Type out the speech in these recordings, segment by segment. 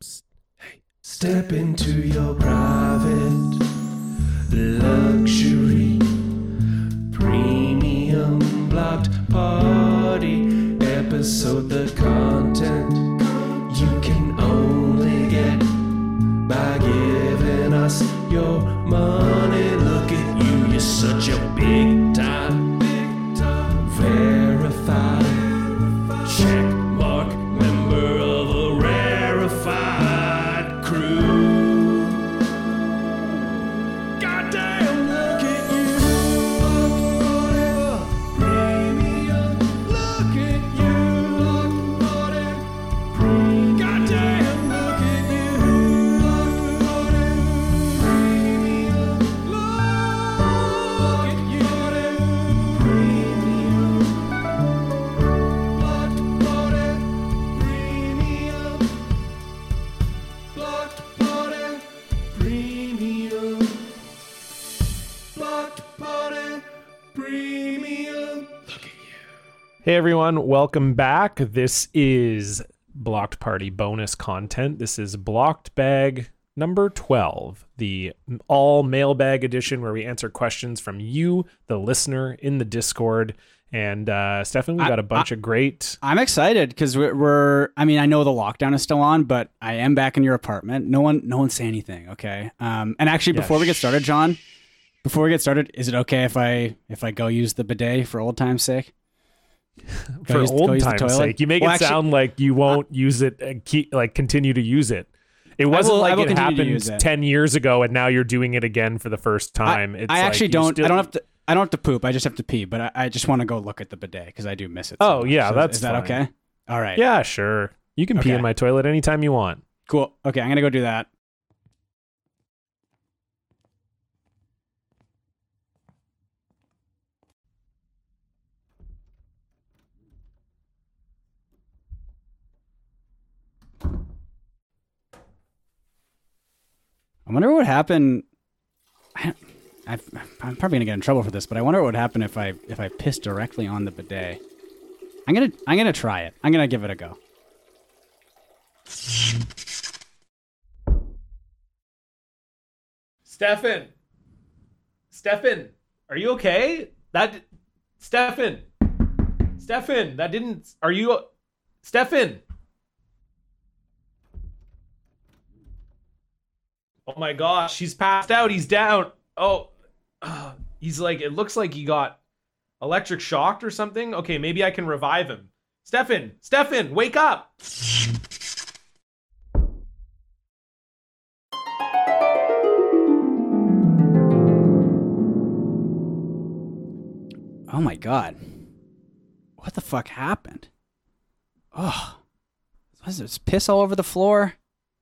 Step into your private luxury premium blocked party episode. The content you can only get by giving us your money. Look at you, you're such a big time verified check mark member of a rarefied crew. Goddamn, look at you, premium. Look at you, premium. Goddamn, look at you, premium. Look at you, premium. Blocked Party Premium. Blocked Party Premium. Blocked Party Premium. Look at you. Hey everyone, welcome back. This is Blocked Party bonus content. This is Blocked Bag number 12, the all mailbag edition where we answer questions from you, the listener, in the Discord. And Stefan, we got a bunch of great... I'm excited because we're I mean, I know the lockdown is still on, but I am back in your apartment. No one say anything, okay? And actually, before we get started, John, is it okay if I go use the bidet for old time's sake? For old time's sake. You make it sound like you won't use it and continue to use it. It wasn't like it happened 10 years ago and now you're doing it again for the first time. I actually don't. I don't have to poop. I just have to pee, but I just want to go look at the bidet because I do miss it. Oh, yeah, that's Is that fine. okay? All right. Yeah, sure. You can pee Okay. in my toilet anytime you want. Cool. Okay, I'm going to go do that. I wonder what would happen. I'm probably gonna get in trouble for this, but I wonder what would happen if I piss directly on the bidet. I'm gonna try it. I'm gonna give it a go. Stefan, are you okay? Stefan, that didn't... Are you... Stefan? Oh my gosh, he's passed out. He's down. He's like, it looks like he got electric shocked or something. Okay, maybe I can revive him. Stefan, wake up. Oh my god, what the fuck happened? Oh, was there piss all over the floor?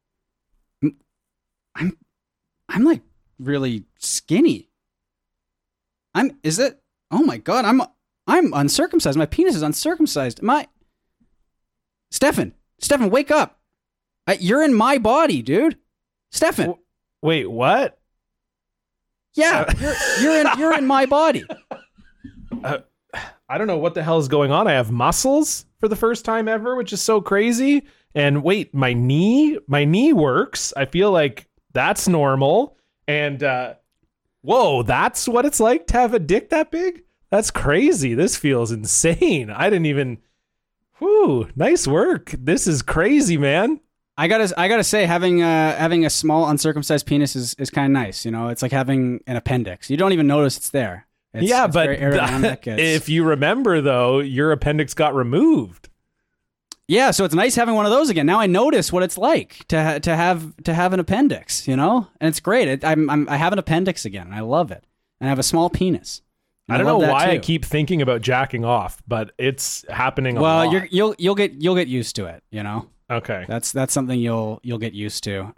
I'm like really skinny. Is it? Oh my god, I'm uncircumcised. My penis is uncircumcised. Stefan, wake up. You're in my body, dude. Stefan. Wait, what? Yeah, you're in my body. I don't know what the hell is going on. I have muscles for the first time ever, which is so crazy. And wait, my knee works. I feel like that's normal. And whoa, that's what it's like to have a dick that big? That's crazy. This feels insane. I didn't even... Whew, nice work. This is crazy, man. I gotta say, having a small uncircumcised penis is kind of nice. You know, it's like having an appendix. You don't even notice it's there. It's but very aerodynamic. If you remember, though, your appendix got removed. Yeah, so it's nice having one of those again. Now I notice what it's like to have an appendix, you know, and it's great. I have an appendix again, and I love it. And I have a small penis. I don't know why I keep thinking about jacking off, but it's happening a lot. Well, you'll get used to it, you know. Okay, that's something you'll get used to.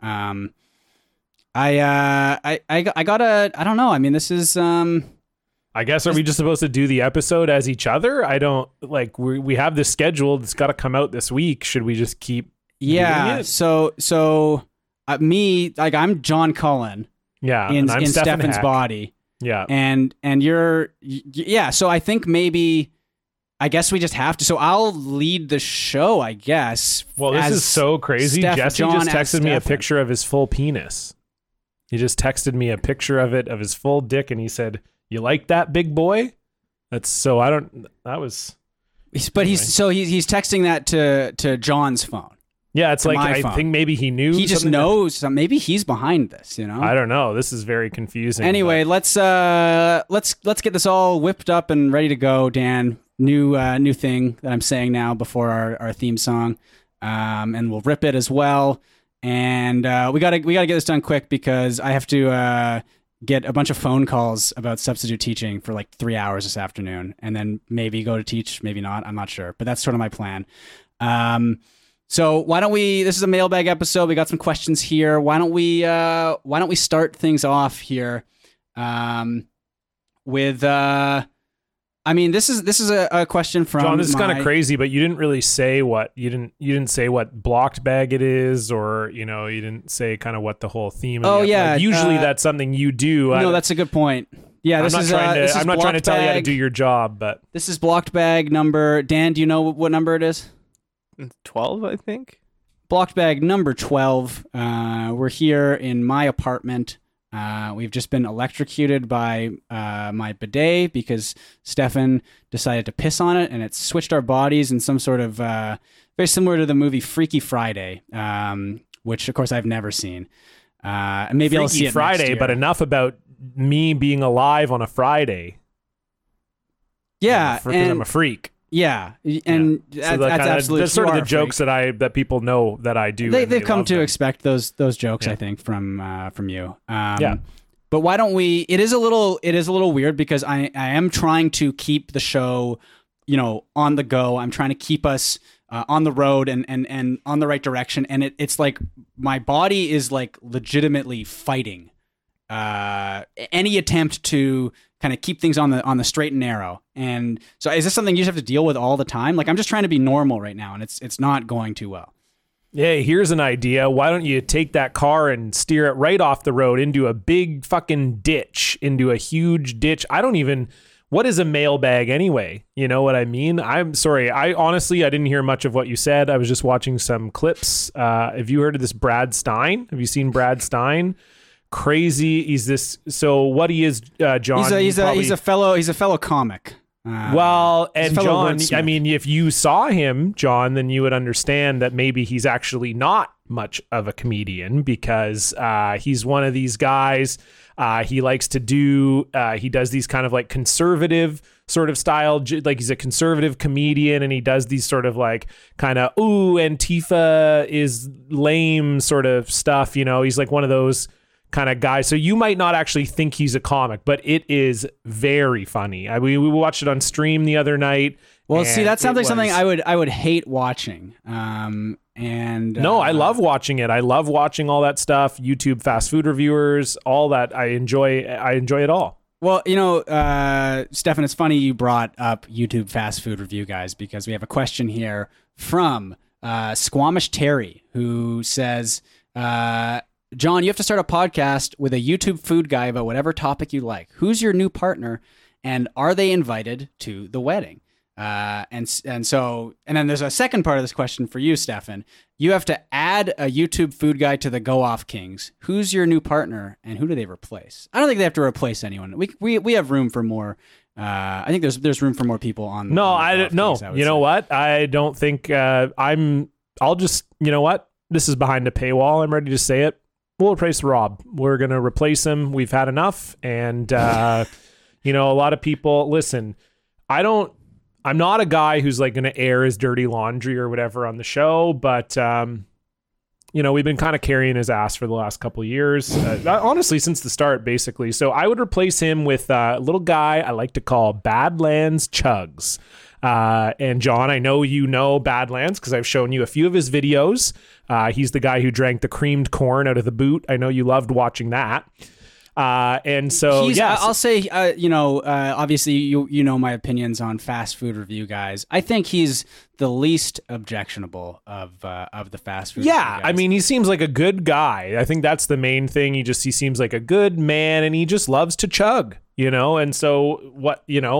I don't know. I mean, this is I guess, are we just supposed to do the episode as each other? I don't, like, we have this scheduled. It's got to come out this week. Should we just keep doing it? So me, like, I'm John Cullen. Yeah. In Stefan Stefan's Heck. body. Yeah. And you're, yeah. So I think maybe I guess we just have to. So I'll lead the show, I guess. Well, this is so crazy. Jesse John just texted me a Stefan. picture of his full penis. He just texted me a picture of it, of his full dick, and he said, "You like that, big boy?" But he's texting that to John's phone. Yeah, it's To like, my I phone. think maybe he knew. He just something. knows. Maybe he's behind this, you know? I don't know. This is very confusing. Anyway, let's get this all whipped up and ready to go, Dan. New thing that I'm saying now before our theme song. And we'll rip it as well. And we gotta get this done quick because I have to get a bunch of phone calls about substitute teaching for like 3 hours this afternoon, and then maybe go to teach, maybe not. I'm not sure, but that's sort of my plan. So why don't we? This is a mailbag episode. We got some questions here. Why don't we start things off here with? This is a question from John. This is kind of crazy, but you didn't really say what you didn't say what blocked bag it is, or you didn't say kind of what the whole theme. Oh of yeah, like, usually that's something you do. No, that's a good point. Yeah, I'm not trying to tell you how to do your job, but this is blocked bag number. Dan, do you know what number it is? 12, I think. Blocked bag number 12. We're here in my apartment. We've just been electrocuted by my bidet because Stefan decided to piss on it, and it switched our bodies in some sort of very similar to the movie Freaky Friday, which of course I've never seen. And maybe I'll see it Friday, next year. but enough about me being alive on a Friday. Yeah, because I'm a freak. Yeah, and So that's absolutely that's sort of you the are a jokes freak. that people know that I do. and They've come love to them. expect those jokes, Yeah. I think, from you. Yeah. But why don't we? It is a little weird because I am trying to keep the show, on the go. I'm trying to keep us on the road and on the right direction. And it's like my body is like legitimately fighting any attempt to kind of keep things on the straight and narrow. And so is this something you just have to deal with all the time? Like I'm just trying to be normal right now, and it's not going too well. Yeah, here's an idea. Why don't you take that car and steer it right off the road into a big fucking ditch, into a huge ditch? What is a mailbag anyway? You know what I mean? I'm sorry. I didn't hear much of what you said. I was just watching some clips. Have you heard of this Brad Stein? Have you seen Brad Stein? Crazy. He's this. So what he is, John? He's a fellow comic. Well, and fellow John, wordsmith. I mean, if you saw him, John, then you would understand that maybe he's actually not much of a comedian because he's one of these guys. He likes to do, he does these kind of like conservative sort of style, like he's a conservative comedian, and he does these sort of like kind of, ooh, Antifa is lame sort of stuff. He's like one of those kind of guy. So you might not actually think he's a comic, but it is very funny. We watched it on stream the other night. Well, see, that sounds like something was- I would hate watching. No, I love watching it. I love watching all that stuff. YouTube fast food reviewers, all that. I enjoy it all. Well, Stefan, it's funny you brought up YouTube fast food review guys because we have a question here from Squamish Terry who says, John, you have to start a podcast with a YouTube food guy about whatever topic you like. Who's your new partner, and are they invited to the wedding? And then there's a second part of this question for you, Stefan. You have to add a YouTube food guy to the Go Off Kings. Who's your new partner, and who do they replace? I don't think they have to replace anyone. We have room for more. I think there's room for more people on. No, on the I Go Off don't know. Kings, I would You know say. what? I don't think I'll just, you know what? This is behind a paywall. I'm ready to say it. We'll replace Rob. We're going to replace him. We've had enough. And, a lot of people, listen, I'm not a guy who's like going to air his dirty laundry or whatever on the show, but, we've been kind of carrying his ass for the last couple of years. Honestly, since the start, basically. So I would replace him with a little guy I like to call Badlands Chugs. And John, I know you know Badlands because I've shown you a few of his videos. He's the guy who drank the creamed corn out of the boot. I know you loved watching that. And so, I'll say, obviously you know my opinions on fast food review guys. I think he's the least objectionable of the fast food. Yeah, review guys. I mean, he seems like a good guy. I think that's the main thing. He seems like a good man, and he just loves to chug, And so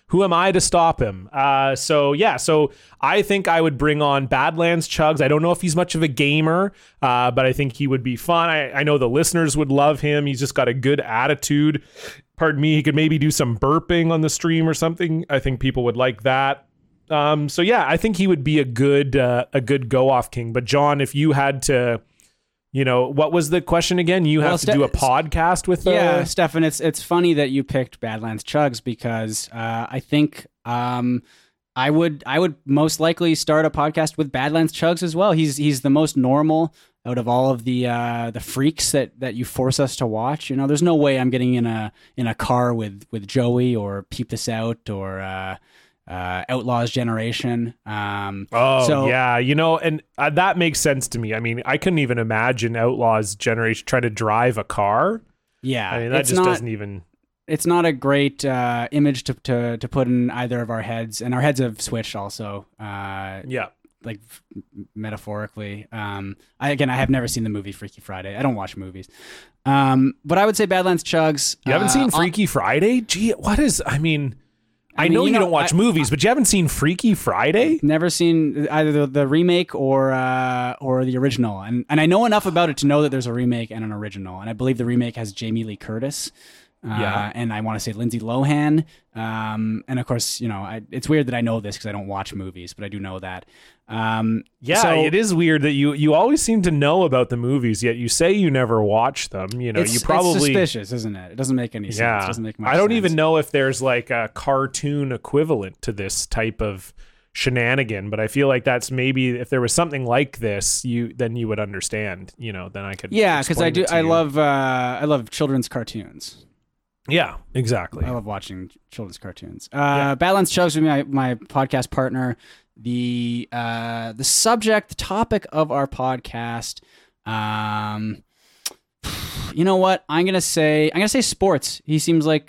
who am I to stop him? So I think I would bring on Badlands Chugs. I don't know if he's much of a gamer, but I think he would be fun. I know the listeners would love him. He's just got a good attitude. Pardon me. He could maybe do some burping on the stream or something. I think people would like that. I think he would be a good go off king. But John, if you had to, what was the question again? You have to do a podcast with Stefan, it's funny that you picked Badlands Chugs because I think I would most likely start a podcast with Badlands Chugs as well. He's the most normal out of all of the freaks that you force us to watch. There's no way I'm getting in a car with Joey or Peep This Out or Outlaws Generation. And that makes sense to me. I mean, I couldn't even imagine Outlaws Generation trying to drive a car. Yeah, I mean, that just doesn't even. It's not a great image to put in either of our heads, and our heads have switched also. Like metaphorically. I have never seen the movie Freaky Friday. I don't watch movies. But I would say Badlands Chugs. You haven't seen Freaky Friday? Gee, what is? I know you don't watch movies, but you haven't seen Freaky Friday? Never seen either the remake or the original. And I know enough about it to know that there's a remake and an original. And I believe the remake has Jamie Lee Curtis. And I want to say Lindsay Lohan. And of course, it's weird that I know this because I don't watch movies, but I do know that. It is weird that you always seem to know about the movies, yet you say you never watch them. You probably it's suspicious, isn't it? It doesn't make any sense. It doesn't make much I don't sense. even know if there's like a cartoon equivalent to this type of shenanigan, but I feel like that's maybe if there was something like this, then you would understand. Then I could. Yeah, because I do. I love children's cartoons. Yeah, exactly. I love watching children's cartoons. Badlands Chugs would be my podcast partner. The topic of our podcast. You know what? I'm gonna say sports. He seems like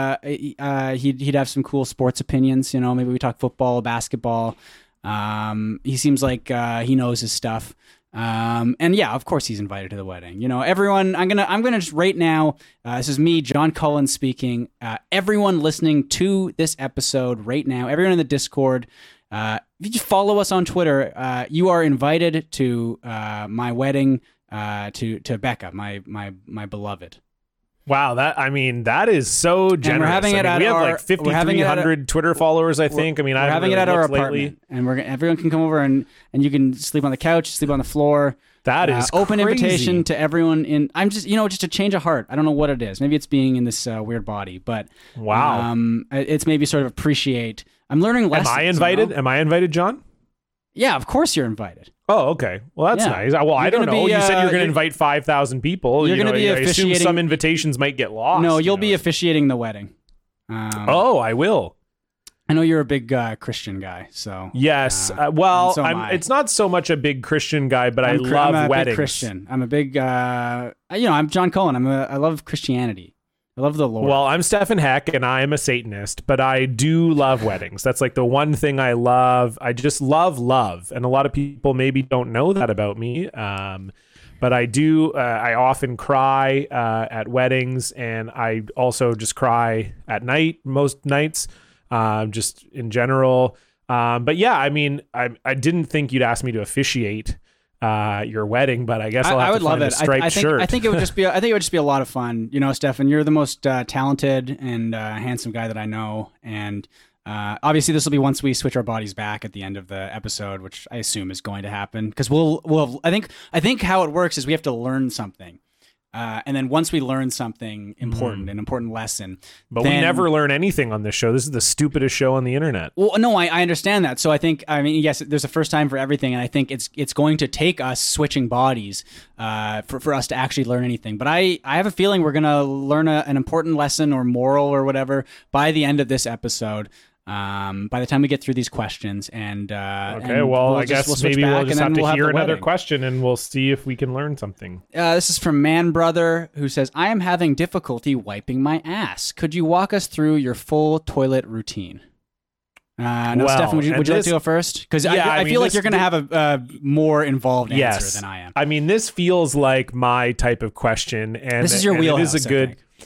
he'd have some cool sports opinions. Maybe we talk football, basketball. He seems like he knows his stuff. And yeah, of course he's invited to the wedding. Everyone, I'm gonna just right now, this is me, John Cullen speaking. Everyone listening to this episode right now, everyone in the Discord, if you just follow us on Twitter, you are invited to my wedding, to Becca, my beloved. Wow, that is so generous. And we're having it we have like 5,300 Twitter followers, I think. We're having it at our apartment, and everyone can come over and you can sleep on the couch, sleep on the floor. That is open crazy. Invitation to everyone. I'm just just a change of heart. I don't know what it is. Maybe it's being in this weird body, but wow, it's maybe sort of appreciate. I'm learning lessons. Am I invited? Am I invited, John? Yeah, of course you're invited. Oh, okay. Well, that's nice. Well, I don't know. You said you're going to invite 5,000 people. You're going to be officiating. I assume some invitations might get lost. No, you'll be officiating the wedding. I will. I know you're a big Christian guy, so yes. It's not so much a big Christian guy, but I love I'm a weddings. Big Christian. I'm a big. I'm John Cullen. I love Christianity. I love the Lord. Well, I'm Stefan Heck, and I am a Satanist, but I do love weddings. That's like the one thing I love. I just love. And a lot of people maybe don't know that about me. But I do. I often cry at weddings, and I also just cry at night, most nights, just in general. But yeah, I mean, I didn't think you'd ask me to officiate your wedding, but I guess I'll have I would to find love a striped shirt. I think it would just be. I think it would just be a lot of fun. Stefan, you're the most talented and handsome guy that I know, and obviously this will be once we switch our bodies back at the end of the episode, which I assume is going to happen because we'll. I think how it works is we have to learn something. And then once we learn something important, an important lesson. But we never learn anything on this show. This is the stupidest show on the internet. Well, no, I understand that. So yes, there's a first time for everything. And I think it's going to take us switching bodies for us to actually learn anything. But I have a feeling we're going to learn an important lesson or moral or whatever by the end of this episode. By the time we get through these questions and I guess maybe we'll just have to hear another question and we'll see if we can learn something. This is from Man Brother, who says, I am having difficulty wiping my ass. Could you walk us through your full toilet routine? Stefan, would you like to go first? Because I feel like you're going to have a more involved answer than I am. I mean, this feels like my type of question, and this is your wheelhouse. It is a good.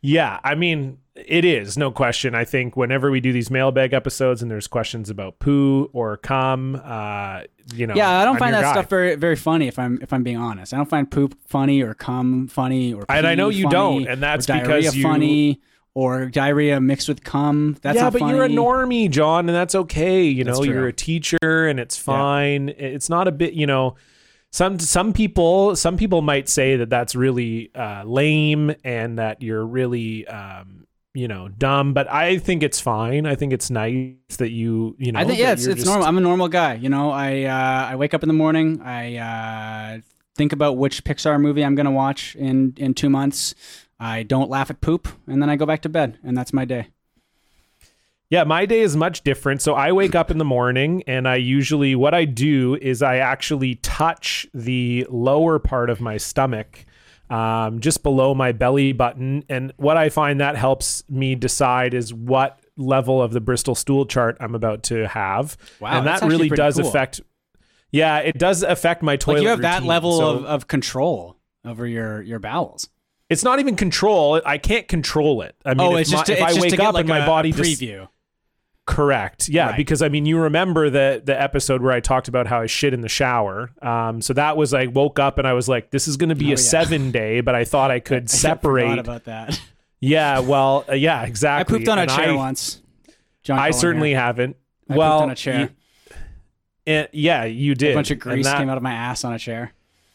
Yeah, I mean, it is, no question. I think whenever we do these mailbag episodes and there's questions about poo or cum, you know. Yeah, I don't I'm find your that guy. stuff very very funny if I'm being honest. I don't find poop funny or cum funny or And I know pee you funny, don't, and that's or diarrhea because you- funny or diarrhea mixed with cum. That's yeah, not but funny. you're a normie, John, and that's okay. You know, That's true. you're a teacher, and it's fine. It's not a bit, you know. Some people might say that that's really lame and that you're really you know, dumb. But I think it's fine. I think it's nice that you know. I think that it's you're it's just- normal. I'm a normal guy. You know, I wake up in the morning. I think about which Pixar movie I'm going to watch in 2 months. I don't laugh at poop, and then I go back to bed, and that's my day. Yeah, my day is much different. So I wake up in the morning, and I usually, what I do is I actually touch the lower part of my stomach, just below my belly button. And what I find that helps me decide is what level of the Bristol stool chart I'm about to have. Wow, and that's that actually really pretty does cool. affect. Yeah, it does affect my toilet. Like you have that routine. level So of control over your bowels. it's not even control. I can't control it. I mean, if I wake up and my body just preview. correct. Yeah, Right. because I mean, you remember the episode where I talked about how I shit in the shower. So that was like woke up and I was like, this is going to be Oh, a yeah. 7 day, but I thought I could I separate. forgot about that. Yeah, well, yeah, I exactly. pooped on a And chair once. John I Cullen certainly here. haven't. I well, pooped on a chair. yeah, you did. A bunch of And grease that- came out of my ass on a chair.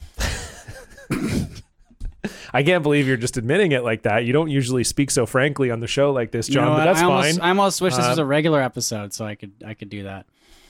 I can't believe you're just admitting it like that. You don't usually speak so frankly on the show like this, You John, know but what? that's I almost, fine. I almost wish this was a regular episode so I could do that.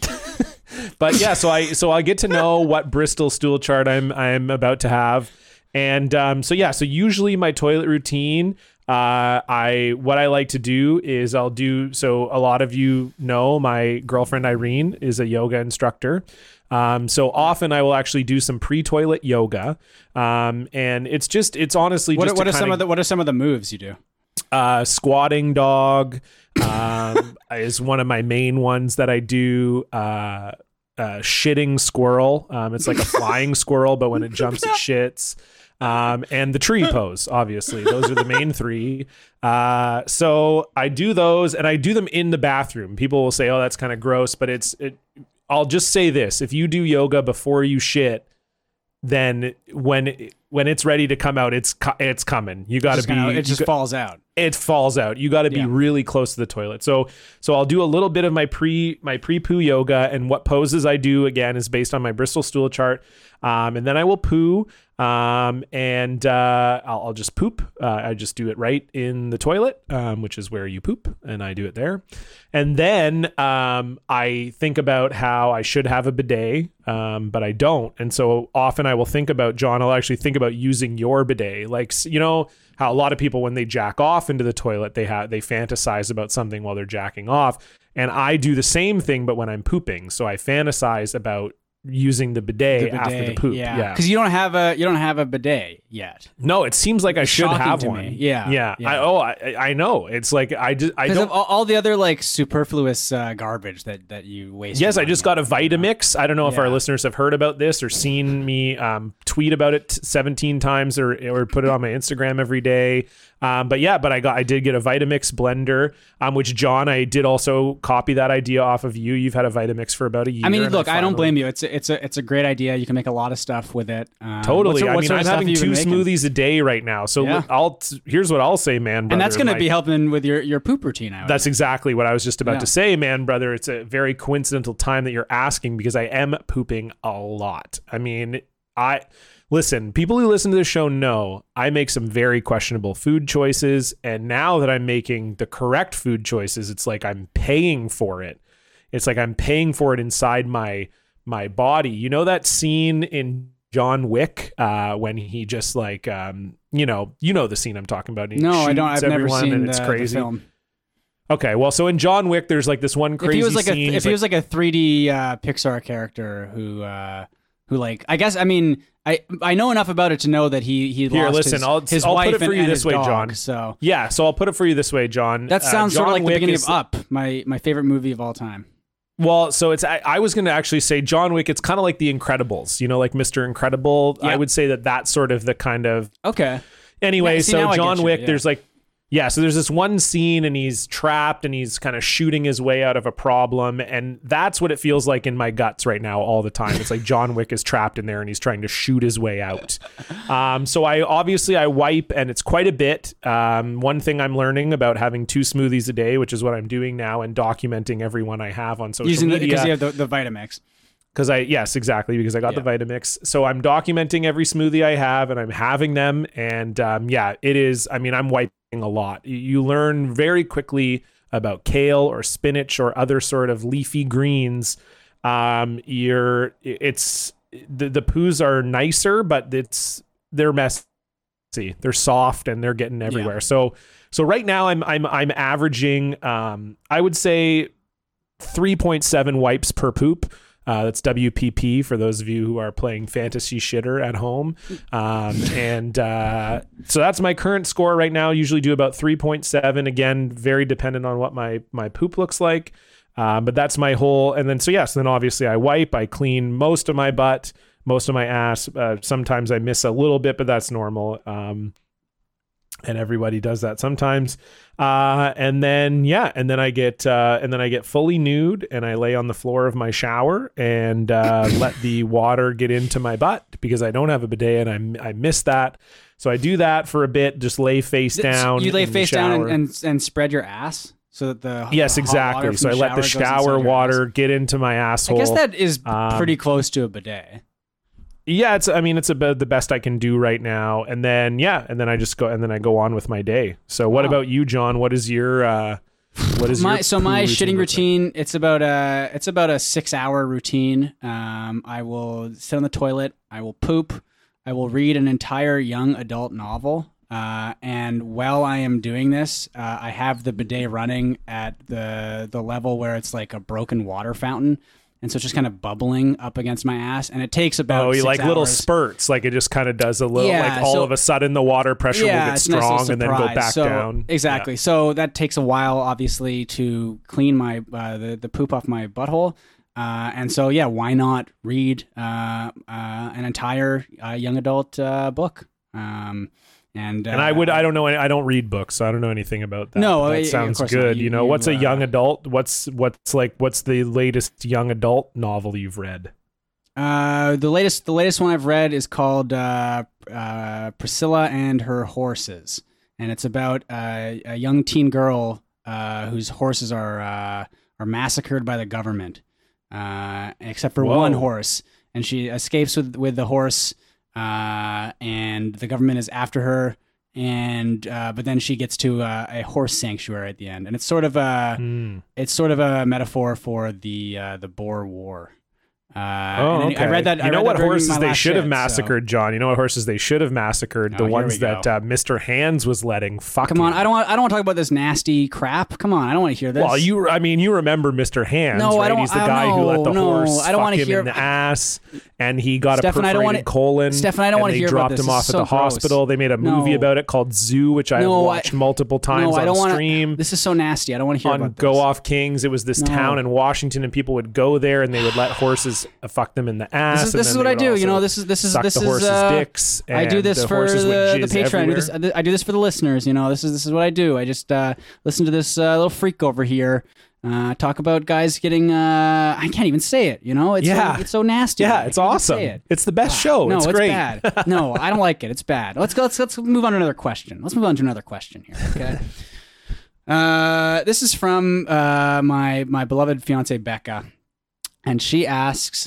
But yeah, so I get to know what Bristol stool chart I'm about to have, and so usually my toilet routine, what I like to do is I'll do, so a lot of you know my girlfriend Irene is a yoga instructor. So often I will actually do some pre-toilet yoga, and it's honestly just What are some of the moves you do? squatting dog is one of my main ones that I do. Shitting squirrel. It's like a flying squirrel, but when it jumps, it shits. And the tree pose, obviously. Those are the main three. So I do those, and I do them in the bathroom. People will say, oh, that's kind of gross, but I'll just say this. If you do yoga before you shit, then when it's ready to come out, it's coming. You got to be. It just falls out. It falls out. You got to be Yeah. really close to the toilet. So I'll do a little bit of my pre-poo yoga, and what poses I do again is based on my Bristol stool chart. And then I will poo, and I'll just poop. I just do it right in the toilet, which is where you poop, and I do it there. And then I think about how I should have a bidet, but I don't. And so often I will think about, John, I'll actually think about using your bidet. Like, you know how a lot of people, when they jack off into the toilet, they fantasize about something while they're jacking off. And I do the same thing, but when I'm pooping. So I fantasize about using the bidet, after the poop. Yeah, Yeah. because you don't have a bidet yet. No, it seems like I should shocking have to one. me. Yeah, Yeah. yeah. I know. It's like I Because don't. of all the other like superfluous garbage that you waste. Yes, I on, just yeah. got a Vitamix. I don't know if our Yeah. listeners have heard about this or seen me tweet about it 17 times or put it on my Instagram every day. But I did get a Vitamix blender, which, John, I did also copy that idea off of you. You've had a Vitamix for about a year. I mean, and look, I don't finally- blame you. It's a great idea. You can make a lot of stuff with it. Totally. What I mean, sort I'm of stuff having have you 2 been making? smoothies a day right now. So Yeah. here's what I'll say, man, brother. And that's going to Like, be helping with your poop routine. I would That's exactly what I was just about Yeah. to say, man, brother. It's a very coincidental time that you're asking because I am pooping a lot. I mean, listen, people who listen to this show know I make some very questionable food choices. And now that I'm making the correct food choices, it's like I'm paying for it. It's like I'm paying for it inside my body. You know that scene in John Wick when he just like, you know the scene I'm talking about. He No, I don't. shoots I've never everyone seen and it's the crazy. film. Okay, well, so in John Wick, there's like this one crazy If he was like scene. if he was like a 3D Pixar character who like, I guess, I mean, I know enough about it to know that he Here, lost listen, his I'll wife put it for and, you and this his way, dog, John. So Yeah, so I'll put it for you this way, John. that sounds sort John of like the Wick beginning is- of Up, my favorite movie of all time. Well, so I was going to actually say John Wick. It's kind of like The Incredibles, you know, like Mr. Incredible. Yeah. I would say that's sort of the kind of. Okay. Anyway, Yeah, see, so now I get John you, Wick, yeah. there's like Yeah, so there's this one scene and he's trapped and he's kind of shooting his way out of a problem, and that's what it feels like in my guts right now all the time. It's like John Wick is trapped in there and he's trying to shoot his way out. So I wipe, and it's quite a bit. One thing I'm learning about having 2 smoothies a day, which is what I'm doing now, and documenting every one I have on social media. Because you have the Vitamix. Because I got the Vitamix. So I'm documenting every smoothie I have, and I'm having them. And it is, I'm wiping a lot. You learn very quickly about kale or spinach or other sort of leafy greens. The poos are nicer, but they're messy. They're soft and they're getting everywhere. Yeah. So right now I'm averaging, I would say 3.7 wipes per poop. That's WPP for those of you who are playing fantasy shitter at home. So that's my current score right now. Usually do about 3.7. Again, very dependent on what my poop looks like. But that's my whole. And then, so then obviously I wipe, I clean most of my butt, most of my ass. Sometimes I miss a little bit, but that's normal. And everybody does that sometimes. And then I get fully nude and I lay on the floor of my shower and let the water get into my butt because I don't have a bidet and I miss that. So I do that for a bit, just lay face down. You lay face down and spread your ass so that yes, exactly. So I let the shower water get into my asshole. I guess that is pretty close to a bidet. Yeah, it's about the best I can do right now. And then I just go and then I go on with my day. So what about you, John? My shitting routine? It's about a 6-hour routine. I will sit on the toilet, I will poop, I will read an entire young adult novel. And while I am doing this, I have the bidet running at the level where it's like a broken water fountain. And so it's just kind of bubbling up against my ass. And it takes about 6 hours. Little spurts. Like it just kind of does a little, all of a sudden the water pressure will get strong and then go back down. Exactly. Yeah. So that takes a while, obviously, to clean my the poop off my butthole. And so, why not read an entire young adult book? I don't read books, so I don't know anything about that. No, that sounds good. What's a young adult? What's the latest young adult novel you've read? The latest one I've read is called Priscilla and Her Horses, and it's about a young teen girl whose horses are massacred by the government, except for one horse, and she escapes with the horse. And the government is after her, but then she gets to a horse sanctuary at the end, and it's sort of a metaphor for the Boer War. Okay. I read that. What horses they should have massacred, John? You know what horses they should have massacred? The ones that Mr. Hands was letting. Come on, I don't want to talk about this nasty crap. Come on, I don't want to hear this. Well, you remember Mr. Hands? No, right? I don't. He's the guy who let the horse I don't fuck him hear in the ass, and he got Stefan, a perforated colon. Stefan, I don't want to hear about this. They dropped him off at the hospital. They made a movie about it called Zoo, which I watched multiple times on stream. This is so nasty. I don't want to hear about this. On Go Off Kings, it was this town in Washington, and people would go there, and they would let horses fuck them in the ass. This is what I do. This is the horses' dicks. I do this for the Patreon. I do this for the listeners. This is what I do. I just listen to this little freak over here talk about guys getting. I can't even say it. It's so nasty. Yeah, it's awesome. It's the best show. No, it's great. Bad. No, I don't like it. It's bad. Let's move on to another question. Let's move on to another question here. Okay. This is from my beloved fiance Becca, and she asks.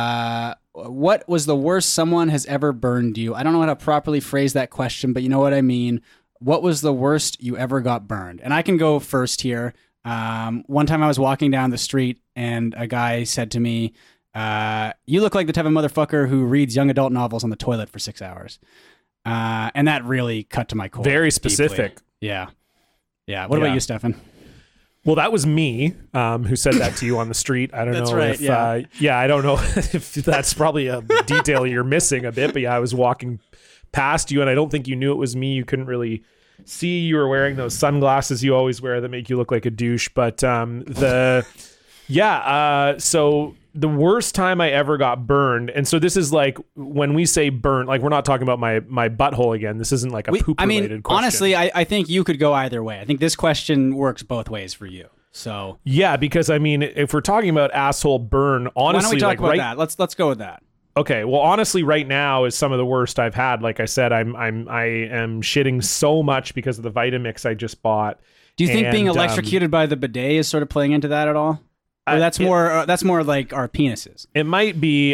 What was the worst someone has ever burned you? I don't know how to properly phrase that question, but you know what I mean. What was the worst you ever got burned? And I can go first here. One time I was walking down the street and a guy said to me, you look like the type of motherfucker who reads young adult novels on the toilet for 6 hours. And that really cut to my core. Very specific. Deeply. Yeah. What about you, Stefan? Well, that was me who said that to you on the street. I don't know right, if, I don't know if that's probably a detail you're missing a bit, but I was walking past you and I don't think you knew it was me. You couldn't really see. You were wearing those sunglasses you always wear that make you look like a douche. But Yeah. So the worst time I ever got burned, and so this is like when we say burnt, like we're not talking about my butthole again. This isn't like a poop related question. Honestly, I think you could go either way. I think this question works both ways for you. So yeah, because I mean, if we're talking about asshole burn, honestly, why don't we talk like, about that? Let's go with that. Okay, well, honestly, right now is some of the worst I've had. Like I said, I am shitting so much because of the Vitamix I just bought. Do you think being electrocuted by the bidet is sort of playing into that at all? Or that's more like our penises. It might be.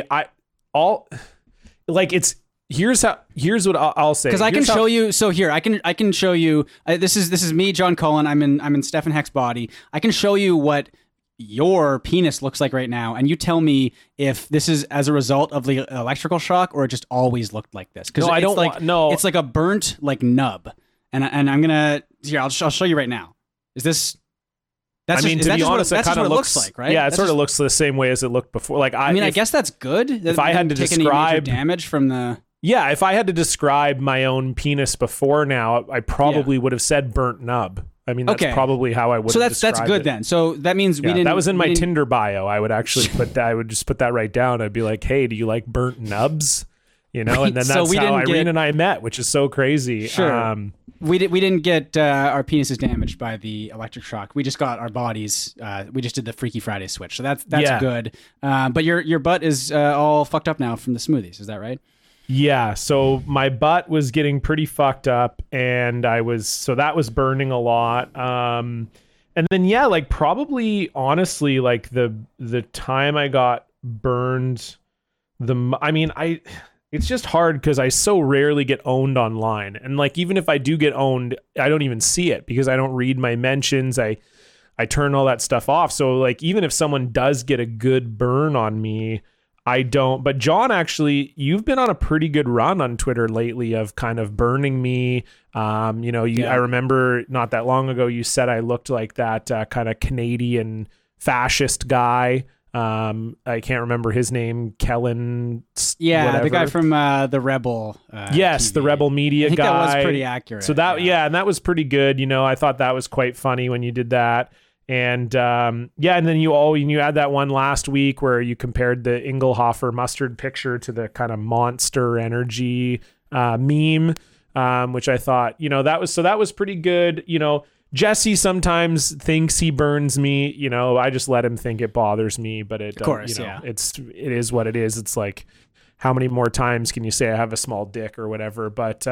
Here's what I'll say. Because I can show you. So here, I can show you. This is me, John Cullen. I'm in Stefan Heck's body. I can show you what your penis looks like right now, and you tell me if this is as a result of the electrical shock or it just always looked like this. Because it's like a burnt like nub, and I'm gonna here. I'll show you right now. Is this? To be honest, that's what it looks like, right? Yeah, it sort of looks the same way as it looked before. Like I guess that's good. If I had to describe damage from the. Yeah, if I had to describe my own penis before now, I probably would have said burnt nub. I mean, that's probably how I would. So that's good then. So that means we didn't. That was in my Tinder bio. I would actually I would just put that right down. I'd be like, "Hey, do you like burnt nubs?" You know, and then that's how Irene and I met, which is so crazy. Sure. We didn't get our penises damaged by the electric shock. We just got our bodies. We just did the Freaky Friday switch. So that's good. But your butt is all fucked up now from the smoothies. Is that right? Yeah, so my butt was getting pretty fucked up, and that was burning a lot. And then like probably honestly, like the time I got burned, it's just hard because I so rarely get owned online, and like even if I do get owned, I don't even see it because I don't read my mentions. I turn all that stuff off. So like even if someone does get a good burn on me, I don't. But John, actually, you've been on a pretty good run on Twitter lately of kind of burning me. I remember not that long ago you said I looked like that kind of Canadian fascist guy. I can't remember his name, Kellen. The guy from the Rebel. Yes, TV. the Rebel Media guy. That was pretty accurate. So and that was pretty good. You know, I thought that was quite funny when you did that. And and then you had that one last week where you compared the Engelhofer mustard picture to the kind of Monster Energy meme, which I thought, that was pretty good. You know, Jesse sometimes thinks he burns me. You know, I just let him think it bothers me, but it, of course, it is what it is. It's like, how many more times can you say I have a small dick or whatever? But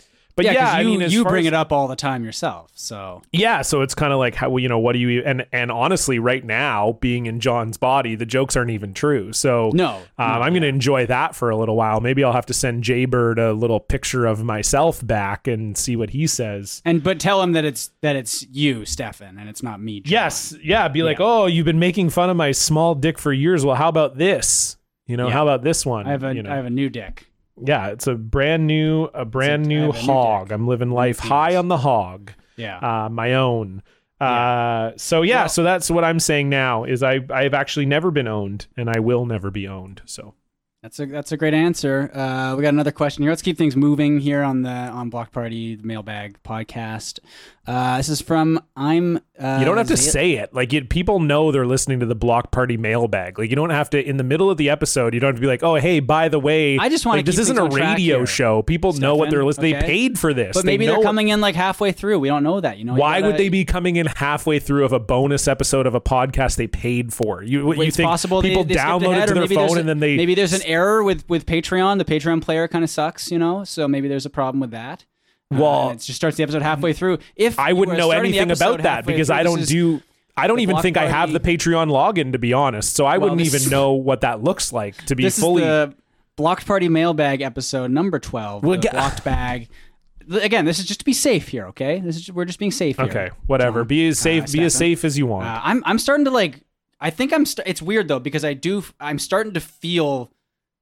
you bring it up all the time yourself. So so it's kind of like how what do you and honestly, right now being in John's body, the jokes aren't even true. So I'm going to enjoy that for a little while. Maybe I'll have to send Jaybird a little picture of myself back and see what he says. But tell him that it's you, Stefan, and it's not me, John. Yes, be like, oh, you've been making fun of my small dick for years. Well, how about this? How about this one? I have a new dick. Yeah, it's a brand new hog. I'm living life high on the hog. Yeah. My own. So that's what I'm saying now is I've actually never been owned, and I will never be owned. So that's a great answer. We got another question here. Let's keep things moving here on Block Party the Mailbag podcast. This is from you don't have to say it. Like people know they're listening to the Block Party Mailbag. Like you don't have to in the middle of the episode. You don't have to be like, oh hey, by the way, I just want to. This isn't a radio show. People know what they're listening. Okay. They paid for this, but maybe they're coming in like halfway through. We don't know that. Why would they be coming in halfway through of a bonus episode of a podcast they paid for? You think possible people they download it to their phone and then maybe there's an error with Patreon. The Patreon player kind of sucks, so maybe there's a problem with that. Well, it just starts the episode halfway through. If I wouldn't know anything about that because I don't even think I have the Patreon login, to be honest. So I wouldn't even know what that looks like to be fully. This is the Blocked Party Mailbag episode number 12. Blocked Bag. Again, this is just to be safe here, okay? We're just being safe here. Okay, whatever. John, be as safe as you want. I'm starting to I think it's weird though because I'm starting to feel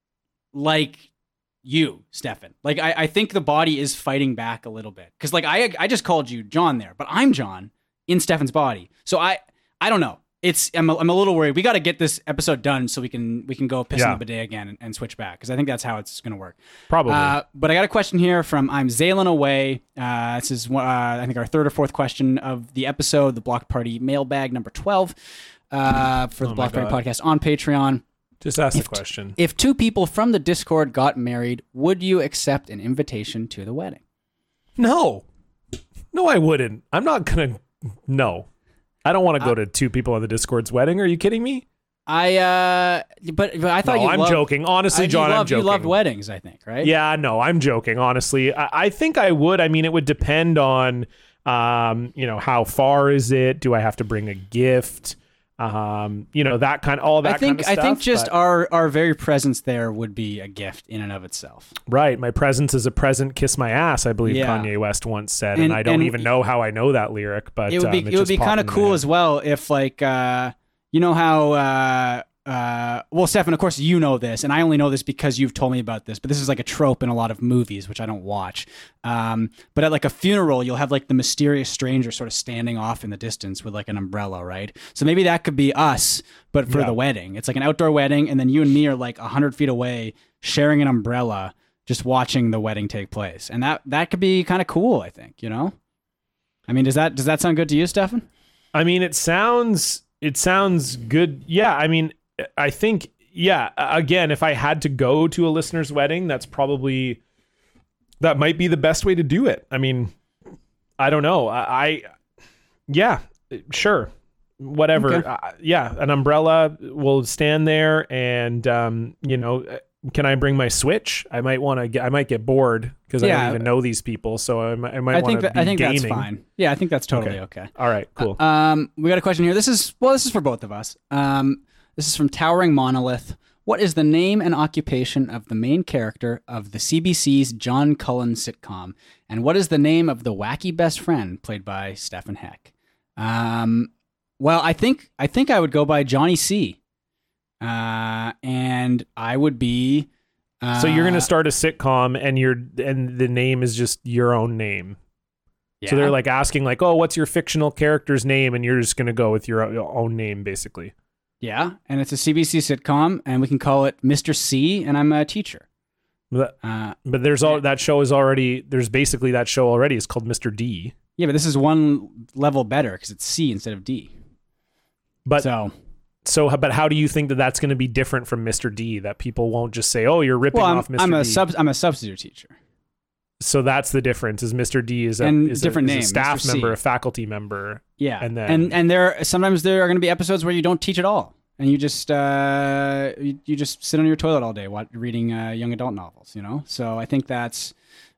like you, Stefan. Like I think the body is fighting back a little bit because I just called you John there, but I'm John in Stefan's body. So I don't know. I'm a little worried. We got to get this episode done so we can go piss in the bidet again and switch back because I think that's how it's going to work. Probably. But I got a question here from I'm Zaylen Away. This is I think our third or fourth question of the episode, the Blocked Party Mailbag number 12. for the Block Party God. podcast on Patreon. Just ask the question. If two people from the Discord got married, would you accept an invitation to the wedding? No, I wouldn't. I'm not gonna. No, I don't want to go to two people on the Discord's wedding. Are you kidding me? But I thought No, you. I'm joking. Honestly, John, I'm joking. You loved weddings, I think, right? Yeah, no, I'm joking. Honestly, I think I would. I mean, it would depend on, how far is it? Do I have to bring a gift? That kind, all that kind of stuff. I think just but- our very presence there would be a gift in and of itself. Right, my presence is a present. Kiss my ass, I believe Yeah. Kanye West once said, and I don't even know how I know that lyric, but It would be kind of cool as well if, like, you know how. Well, Stefan, of course you know this, and I only know this because you've told me about this, but this is like a trope in a lot of movies, which I don't watch. But at like a funeral, you'll have like the mysterious stranger sort of standing off in the distance with like an umbrella, right? So maybe that could be us, but for the wedding. It's like an outdoor wedding, and then you and me are like 100 feet away sharing an umbrella, just watching the wedding take place. And that could be kind of cool, I think, you know? I mean, does that sound good to you, Stefan? I mean, it sounds good. Yeah, I mean, I think, again, if I had to go to a listener's wedding, that might be the best way to do it. I mean, I don't know. Sure. Whatever. Okay. An umbrella will stand there and, can I bring my Switch? I might get bored because I don't even know these people. So I might want to be gaming. I think that's fine. Yeah, I think that's totally okay. All right, cool. We got a question here. This is for both of us. This is from Towering Monolith. What is the name and occupation of the main character of the CBC's John Cullen sitcom? And what is the name of the wacky best friend played by Stefan Heck? Well, I think I would go by Johnny C. And I would be. So you're going to start a sitcom, and the name is just your own name. Yeah. So they're like asking, like, "Oh, what's your fictional character's name?" And you're just going to go with your own name, basically. Yeah, and it's a CBC sitcom, and we can call it Mr. C, and I'm a teacher. But there's that show is already. There's basically that show already. It's called Mr. D. Yeah, but this is one level better because it's C instead of D. But but how do you think that that's going to be different from Mr. D? That people won't just say, "Oh, you're ripping off Mr. D." I'm a substitute teacher. So that's the difference. Is Mr. D is a different name, a staff Mr. C. member, a faculty member. Yeah, and then and sometimes there are going to be episodes where you don't teach at all, and you just you just sit on your toilet all day reading young adult novels. You know, so I think that's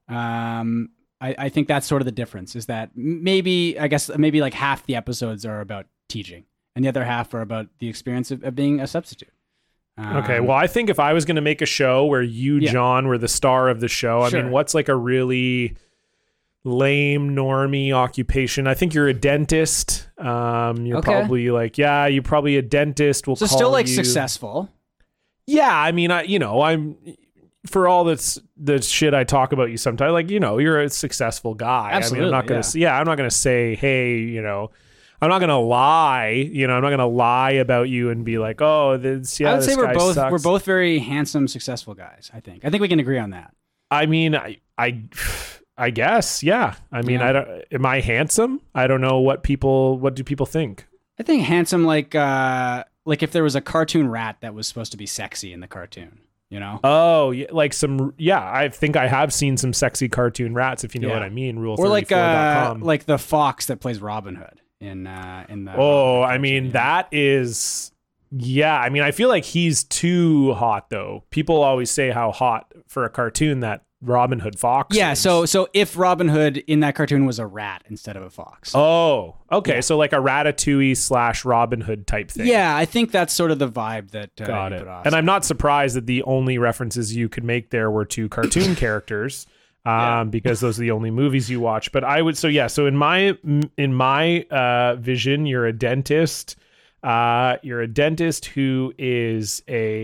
I think that's sort of the difference. Is that maybe like half the episodes are about teaching, and the other half are about the experience of being a substitute. Okay, well, I think if I was going to make a show where you, John, were the star of the show, I mean, what's like a really lame, normie occupation? I think you're a dentist. You're probably like, you're probably a dentist. We'll so call still like you successful. Yeah, I mean, I'm for all the shit I talk about you sometimes. Like, you're a successful guy. Absolutely, I mean, I'm not gonna say, hey, I'm not gonna lie, I'm not gonna lie about you and be like, oh, this. Yeah, I would say we're we're both very handsome, successful guys. I think we can agree on that. I mean, I guess, yeah. I mean, am I handsome? I don't know what do people think? I think handsome, like if there was a cartoon rat that was supposed to be sexy in the cartoon. Oh, yeah, like I think I have seen some sexy cartoon rats, if you know what I mean. Rule34.com. Like the fox that plays Robin Hood in the. Oh, I mean, that is. Yeah, I mean, I feel like he's too hot, though. People always say how hot for a cartoon that Robin Hood fox is. So if Robin Hood in that cartoon was a rat instead of a fox. Oh, okay. Yeah. So like a Ratatouille / Robin Hood type thing. Yeah, I think that's sort of the vibe that got it. And I'm not surprised that the only references you could make there were to cartoon characters, because those are the only movies you watch. But I would so in my vision, you're a dentist. You're a dentist who is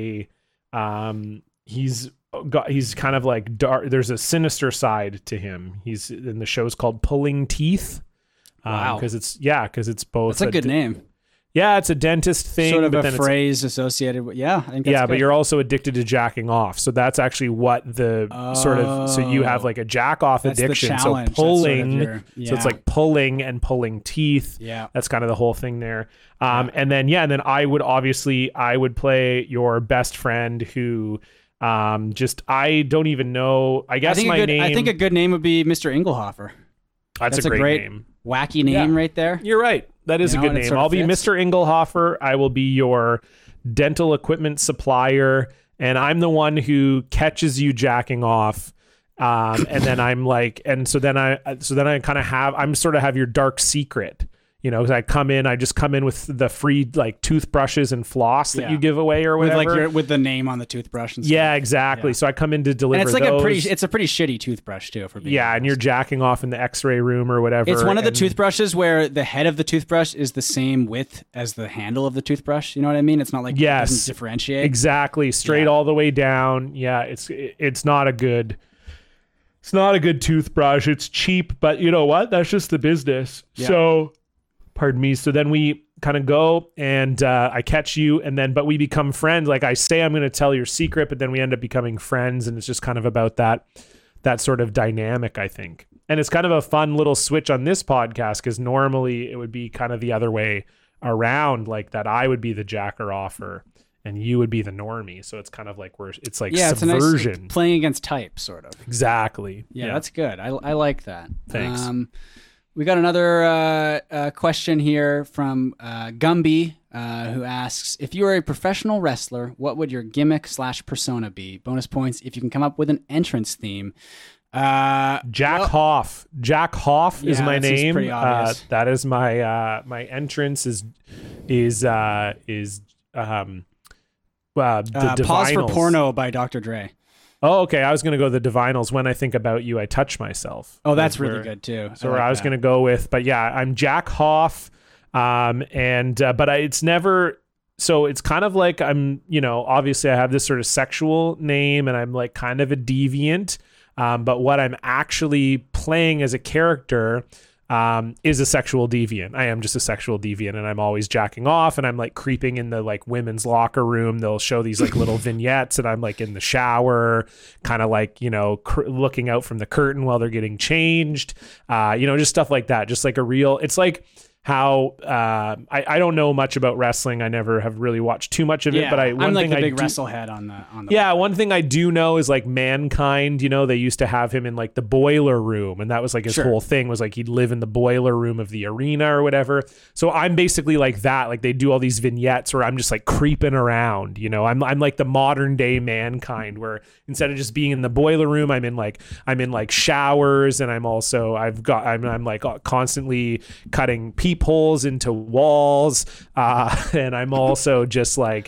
he's kind of like dark. There's a sinister side to him. He's in the show's called Pulling Teeth. Wow. Because it's both. That's a good name. Yeah, it's a dentist thing. Sort of but a then phrase associated with, I think that's yeah, good. but you're also addicted to jacking off. So that's actually what the sort of, so you have like a jack off That's the addiction. challenge. So That's sort of pulling, your- so it's like pulling and pulling teeth. Yeah. That's kind of the whole thing there. And then I would play your best friend who I don't even know. I guess my name. I think a good name would be Mr. Engelhofer. That's a great name. Wacky name right there. You're right. That is You a know, good and it name. sort of I'll be fits. Mr. Engelhofer. I will be your dental equipment supplier, and I'm the one who catches you jacking off. And then I'm like, and so then I kind of have your dark secret. You know, because I just come in with the free like toothbrushes and floss that you give away or whatever. With the name on the toothbrush and stuff. Yeah, exactly. Yeah. So I come in to deliver And it's like those. it's a pretty shitty toothbrush too. For being and you're jacking off in the X-ray room or whatever. It's one of the and- toothbrushes where the head of the toothbrush is the same width as the handle of the toothbrush. You know what I mean? It's not like it doesn't differentiate. Exactly, straight all the way down. Yeah, it's not a good. It's not a good toothbrush. It's cheap, but you know what? That's just the business. Yeah. So, pardon me. So then we kind of go and I catch you, but we become friends. Like I say, I'm going to tell your secret, but then we end up becoming friends, and it's just kind of about that sort of dynamic, I think. And it's kind of a fun little switch on this podcast because normally it would be kind of the other way around, like that I would be the jacker offer and you would be the normie. So it's kind of like it's like subversion. It's playing against type, sort of. Exactly. Yeah, that's good. I like that. Thanks. We got another question here from Gumby, who asks, if you were a professional wrestler, what would your gimmick / persona be? Bonus points if you can come up with an entrance theme. Jack Hoff. Jack Hoff is my that seems name. pretty obvious. That is my my entrance is the Pause for Divinals. Porno by Dr. Dre. Oh, okay. I was going to go the Divinals. When I think about you, I touch myself. Oh, that's really good too. So where I was going to go with, but yeah, I'm Jack Hoff. But it's never, so it's kind of like I'm, obviously I have this sort of sexual name and I'm like kind of a deviant. But what I'm actually playing as a character is a sexual deviant. I am just a sexual deviant, and I'm always jacking off, and I'm like creeping in the like women's locker room. They'll show these like little vignettes, and I'm like in the shower, kind of like looking out from the curtain while they're getting changed. Just stuff like that. Just like a real. It's like how I don't know much about wrestling. I never have really watched too much of it, but I'm like the big wrestle head on the yeah, one thing I do know is like Mankind, they used to have him in like the boiler room, and that was like his whole thing was like he'd live in the boiler room of the arena or whatever. So I'm basically like that. Like they do all these vignettes where I'm just like creeping around, I'm like the modern day Mankind, where instead of just being in the boiler room, I'm in like showers, and I'm like constantly cutting peepholes into walls, and I'm also just like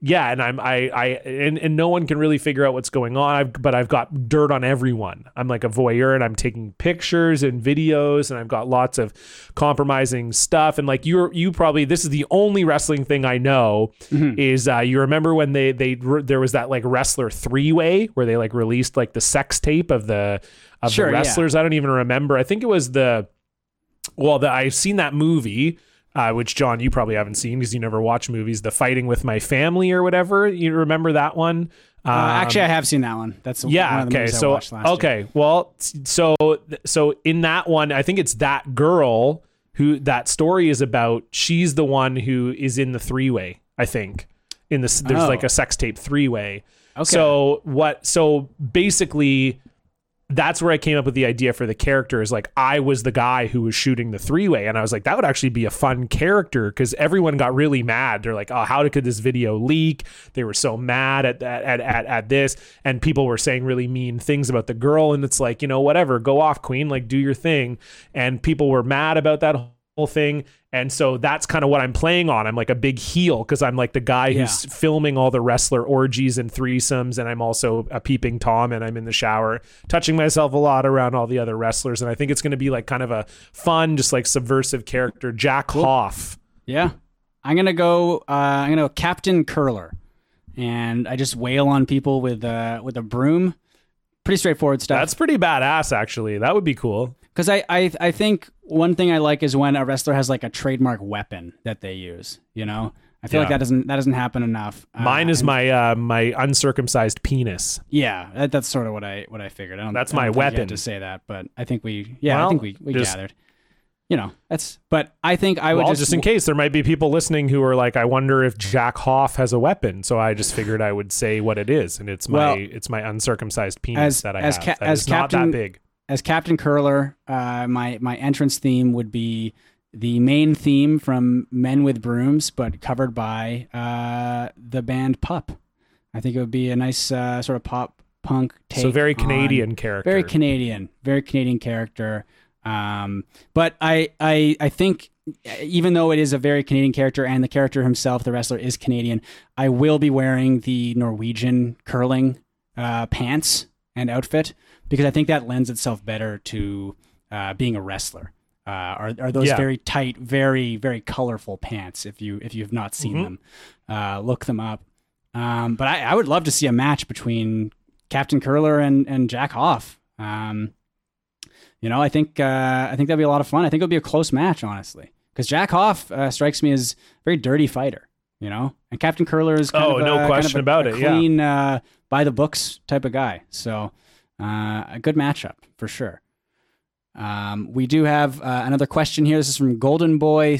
and no one can really figure out what's going on, but I've got dirt on everyone. I'm like a voyeur, and I'm taking pictures and videos, and I've got lots of compromising stuff. And like you probably, this is the only wrestling thing I know is you remember when there was that like wrestler 3-way where they like released like the sex tape of the wrestlers. I don't even remember. I think it was I've seen that movie, which John, you probably haven't seen because you never watch movies, The Fighting with My Family or whatever. You remember that one? Actually, I have seen that one. That's one of the movies I watched last year. Well, so in that one, I think it's that girl who that story is about. She's the one who is in the 3-way, I think. There's like a sex tape 3-way. Okay. So basically, that's where I came up with the idea for the character, is like I was the guy who was shooting the 3-way, and I was like, that would actually be a fun character, because everyone got really mad. They're like, oh, how could this video leak? They were so mad at this, and people were saying really mean things about the girl, and it's like, whatever, go off, queen, like do your thing. And people were mad about that whole thing. And so that's kind of what I'm playing on. I'm like a big heel because I'm like the guy who's filming all the wrestler orgies and threesomes, and I'm also a peeping Tom, and I'm in the shower touching myself a lot around all the other wrestlers. And I think it's going to be like kind of a fun, just like subversive character, Jack Hoff. Yeah, I'm gonna go Captain Curler, and I just wail on people with a broom. Pretty straightforward stuff. That's pretty badass, actually. That would be cool. Because I think one thing I like is when a wrestler has like a trademark weapon that they use. You know, I feel like that doesn't happen enough. Mine is my my uncircumcised penis. Yeah, that's sort of what I figured. That's I my don't think you weapon. had to say that, but I think we just- gathered. You know, but I think I would just in case there might be people listening who are like, I wonder if Jack Hoff has a weapon. So I just figured I would say what it is, and it's my uncircumcised penis that I have. That is not that big. As Captain Curler, my entrance theme would be the main theme from Men with Brooms, but covered by the band Pup. I think it would be a nice sort of pop punk take. So very Canadian character. Very Canadian character. But I think even though it is a very Canadian character and the character himself, the wrestler, is Canadian, I will be wearing the Norwegian curling pants and outfit because I think that lends itself better to being a wrestler. Are those very tight, very, very colorful pants? If you've not seen them, look them up. But I would love to see a match between Captain Curler and Jack Hoff. You know, I think that'd be a lot of fun. I think it'll be a close match, honestly, because Jack Hoff strikes me as a very dirty fighter. You know, and Captain Curler is no question about it. Clean, by the books type of guy. So a good matchup for sure. We do have another question here. This is from Golden Boy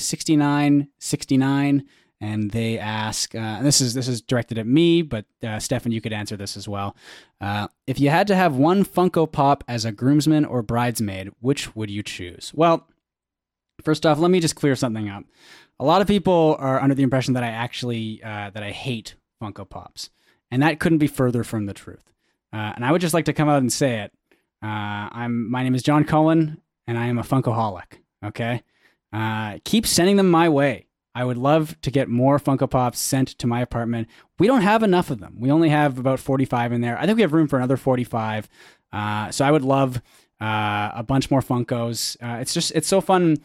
6969, and they ask, and this is directed at me, but Stefan, you could answer this as well. If you had to have one Funko Pop as a groomsman or bridesmaid, which would you choose? Well, first off, let me just clear something up. A lot of people are under the impression that I actually that I hate Funko Pops, and that couldn't be further from the truth. And I would just like to come out and say it. My name is John Cullen, and I am a Funkoholic. Okay, keep sending them my way. I would love to get more Funko Pops sent to my apartment. We don't have enough of them. We only have about 45 in there. I think we have room for another 45. So I would love a bunch more Funkos. It's so fun.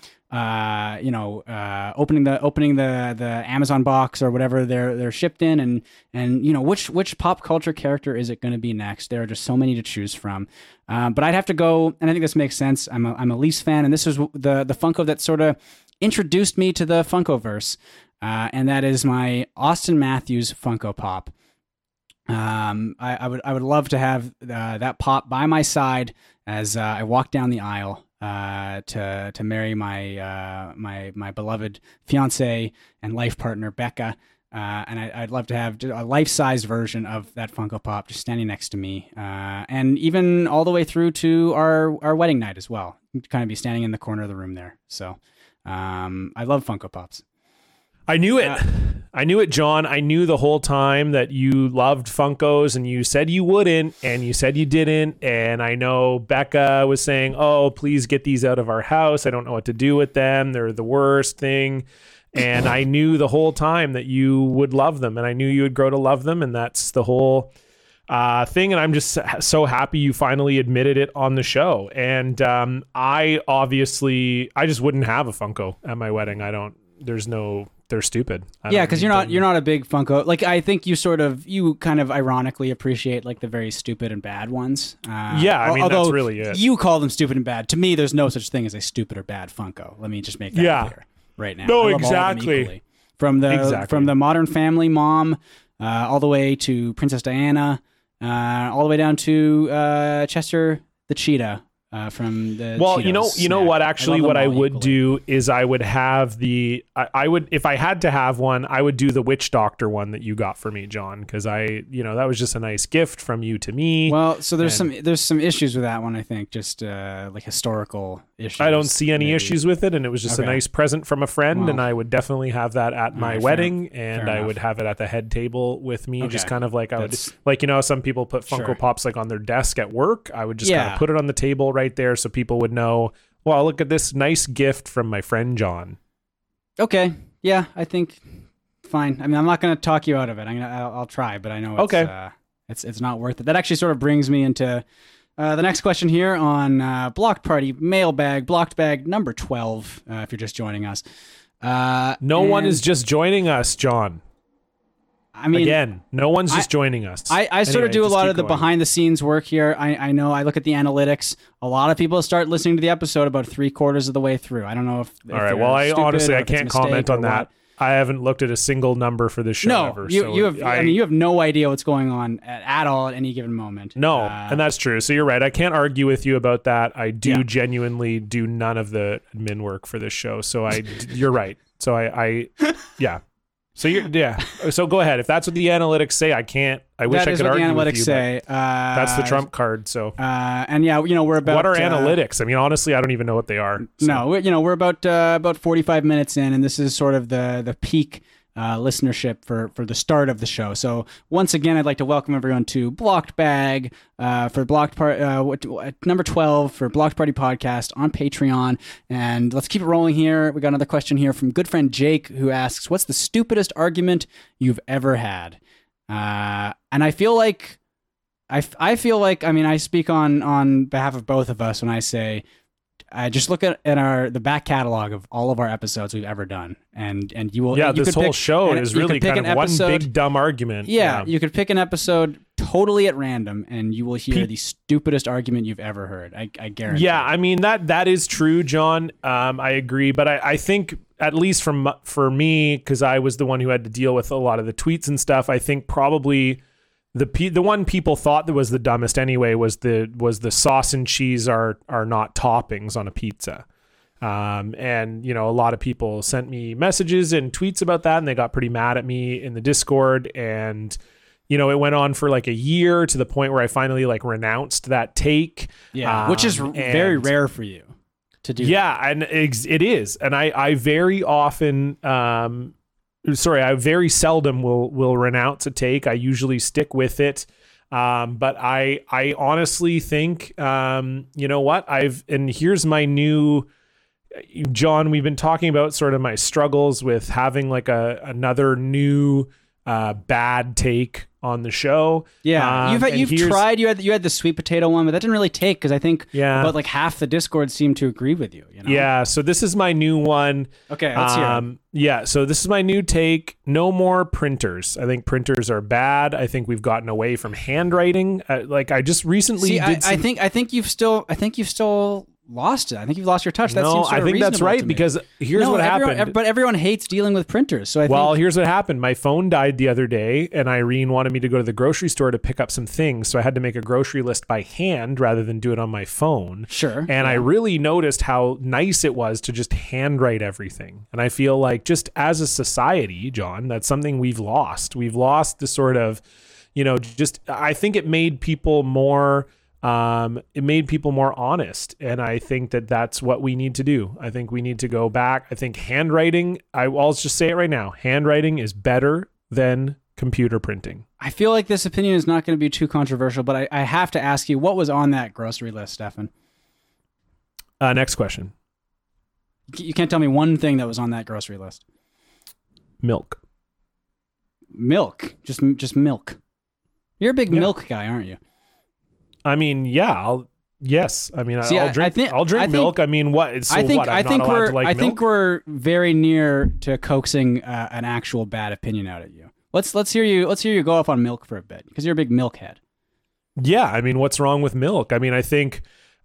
Opening the Amazon box or whatever they're shipped in, and you know which pop culture character is it going to be next? There are just so many to choose from. But I'd have to go, and I think this makes sense. I'm a Leafs fan, and this is the Funko that sort of introduced me to the Funkoverse, and that is my Austin Matthews Funko Pop. I would love to have that pop by my side as I walk down the aisle to marry my beloved fiance and life partner Becca, and I'd love to have a life-size version of that Funko Pop just standing next to me, and even all the way through to our wedding night as well. Kind of be standing in the corner of the room there. So I love Funko Pops. I knew it. I knew it, John. I knew the whole time that you loved Funkos, and you said you wouldn't, and you said you didn't. And I know Becca was saying, oh, please get these out of our house. I don't know what to do with them. They're the worst thing. And I knew the whole time that you would love them, and I knew you would grow to love them. And that's the whole thing. And I'm just so happy you finally admitted it on the show. And I just wouldn't have a Funko at my wedding. They're stupid. Yeah, because you're not a big Funko. Like, I think you kind of ironically appreciate like the very stupid and bad ones. That's really it. You call them stupid and bad. To me, there's no such thing as a stupid or bad Funko. Let me just make that clear right now. No, I love exactly. All of them equally. From the Modern Family mom, all the way to Princess Diana, all the way down to Chester the cheetah. From the Cheetos you know what, actually what I would equally. do is I would have I would, if I had to have one, I would do the Witch Doctor one that you got for me, John, because that was just a nice gift from you to me. Well, so there's some issues with that one, I think, just like historical issues. I don't see any maybe. issues with it, and it was just a nice present from a friend, and I would definitely have that at my wedding, and I would have it at the head table with me, just kind of like some people put Funko Pops like on their desk at work. I would just kind of put it on the table right there so people would know, well, look at this nice gift from my friend John. Okay. Yeah, I think fine. I mean, I'm not going to talk you out of it. I'll try, but I know it's not worth it. That actually sort of brings me into the next question here on Blocked Party Mailbag, Blocked Bag number 12, if you're just joining us. No one is just joining us, John. I mean, again, no one's just joining us. I sort of Anyway, do a just lot keep of the going. behind the scenes work here. I know I look at the analytics. A lot of people start listening to the episode about 3/4 of the way through. I don't know if All right. they're Well, I stupid honestly or I if it's a can't mistake comment or on that. what. I haven't looked at a single number for this show No, ever. you so have. I mean, you have no idea what's going on at all at any given moment. No, and that's true. So you're right. I can't argue with you about that. I do Yeah. genuinely do none of the admin work for this show. So you're right. So I yeah. So So go ahead. If that's what the analytics say, I can't. I wish that I is could what the argue with analytics you. say. That's the trump card. So And yeah, we're about. what are analytics? I mean, honestly, I don't even know what they are. So. No, we're about 45 minutes in, and this is sort of the peak listenership for the start of the show. So once again, I'd like to welcome everyone to Blocked Bag for Blocked number 12 for Blocked Party Podcast on Patreon. And let's keep it rolling here. We got another question here from good friend Jake, who asks, "What's the stupidest argument you've ever had?" And I feel like I mean, I speak on behalf of both of us when I say, I just look at the back catalog of all of our episodes we've ever done, and you will. Yeah, you this could whole pick- show and is you really could pick kind of an one episode- big dumb argument. Yeah, you could pick an episode totally at random, and you will hear the stupidest argument you've ever heard. I guarantee. Yeah, I mean that is true, John. I agree, but I think at least for me, because I was the one who had to deal with a lot of the tweets and stuff, I think probably the one people thought that was the dumbest anyway was the sauce and cheese are not toppings on a pizza. And a lot of people sent me messages and tweets about that, and they got pretty mad at me in the Discord, and it went on for like a year to the point where I finally like renounced that take. Yeah, which is very rare for you to do. Yeah, and it is. And I very often, I very seldom will renounce a take. I usually stick with it. But I honestly think, you know what? And here's my new, John, we've been talking about sort of my struggles with having like another new bad take on the show. Yeah, you've tried. You had the sweet potato one, but that didn't really take because I think about like half the Discord seemed to agree with you. Yeah, so this is my new one. Okay, let's hear it. Yeah, so this is my new take. No more printers. I think printers are bad. I think we've gotten away from handwriting. I just recently did. I think you've still lost it. I think you've lost your touch. That seems sort of I think that's reasonable right to me. because here's what happened. But everyone hates dealing with printers. So here's what happened. My phone died the other day, and Irene wanted me to go to the grocery store to pick up some things. So I had to make a grocery list by hand rather than do it on my phone. Sure. And I really noticed how nice it was to just handwrite everything. And I feel like just as a society, John, that's something we've lost. We've lost the sort of, I think it made people more honest, and I think that that's what we need to do. I think we need to go back. I think handwriting, I'll just say it right now, handwriting is better than computer printing. I feel like this opinion is not going to be too controversial, but I have to ask you, what was on that grocery list, Stefan? Next question. You can't tell me one thing that was on that grocery list. Milk. Just milk. You're a big milk guy, aren't you? I mean, yeah, I'll drink milk. I mean, what? So I think I think we're very near to coaxing an actual bad opinion out of you. Let's hear you go off on milk for a bit because you're a big milk head. Yeah, I mean, what's wrong with milk? I mean, I think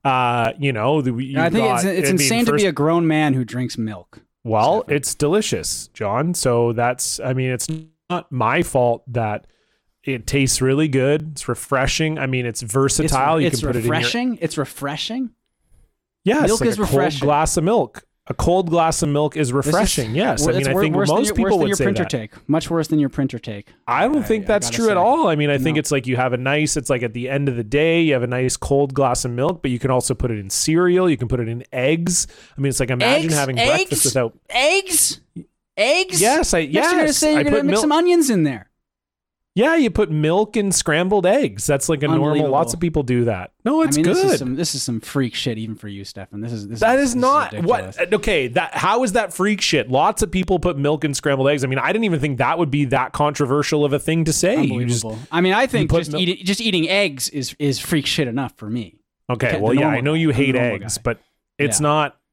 it's insane to be a grown man who drinks milk. Well, it's delicious, John. So it's not my fault that it tastes really good. It's refreshing. I mean, it's versatile. It's refreshing. It's refreshing. Yes, milk is refreshing. Cold glass of milk. A cold glass of milk is refreshing. Yes, I mean, I think most people would say that. Take. Much worse than your printer take. I don't think that's true at all. I mean, I think it's like you have it's like at the end of the day, you have a nice cold glass of milk, but you can also put it in cereal. You can put it in eggs. I mean, it's like imagine having breakfast without eggs. Yes, You're going to say you're going to mix some onions in there. Yeah, you put milk in scrambled eggs. That's like a normal. Lots of people do that. No, it's good. This is some freak shit even for you, Stefan. This is not ridiculous. what. Okay, how is that freak shit? Lots of people put milk in scrambled eggs. I mean, I didn't even think that would be that controversial of a thing to say. Unbelievable. I think just eating eggs is freak shit enough for me. Okay, well, yeah, I know you hate eggs, but it's not.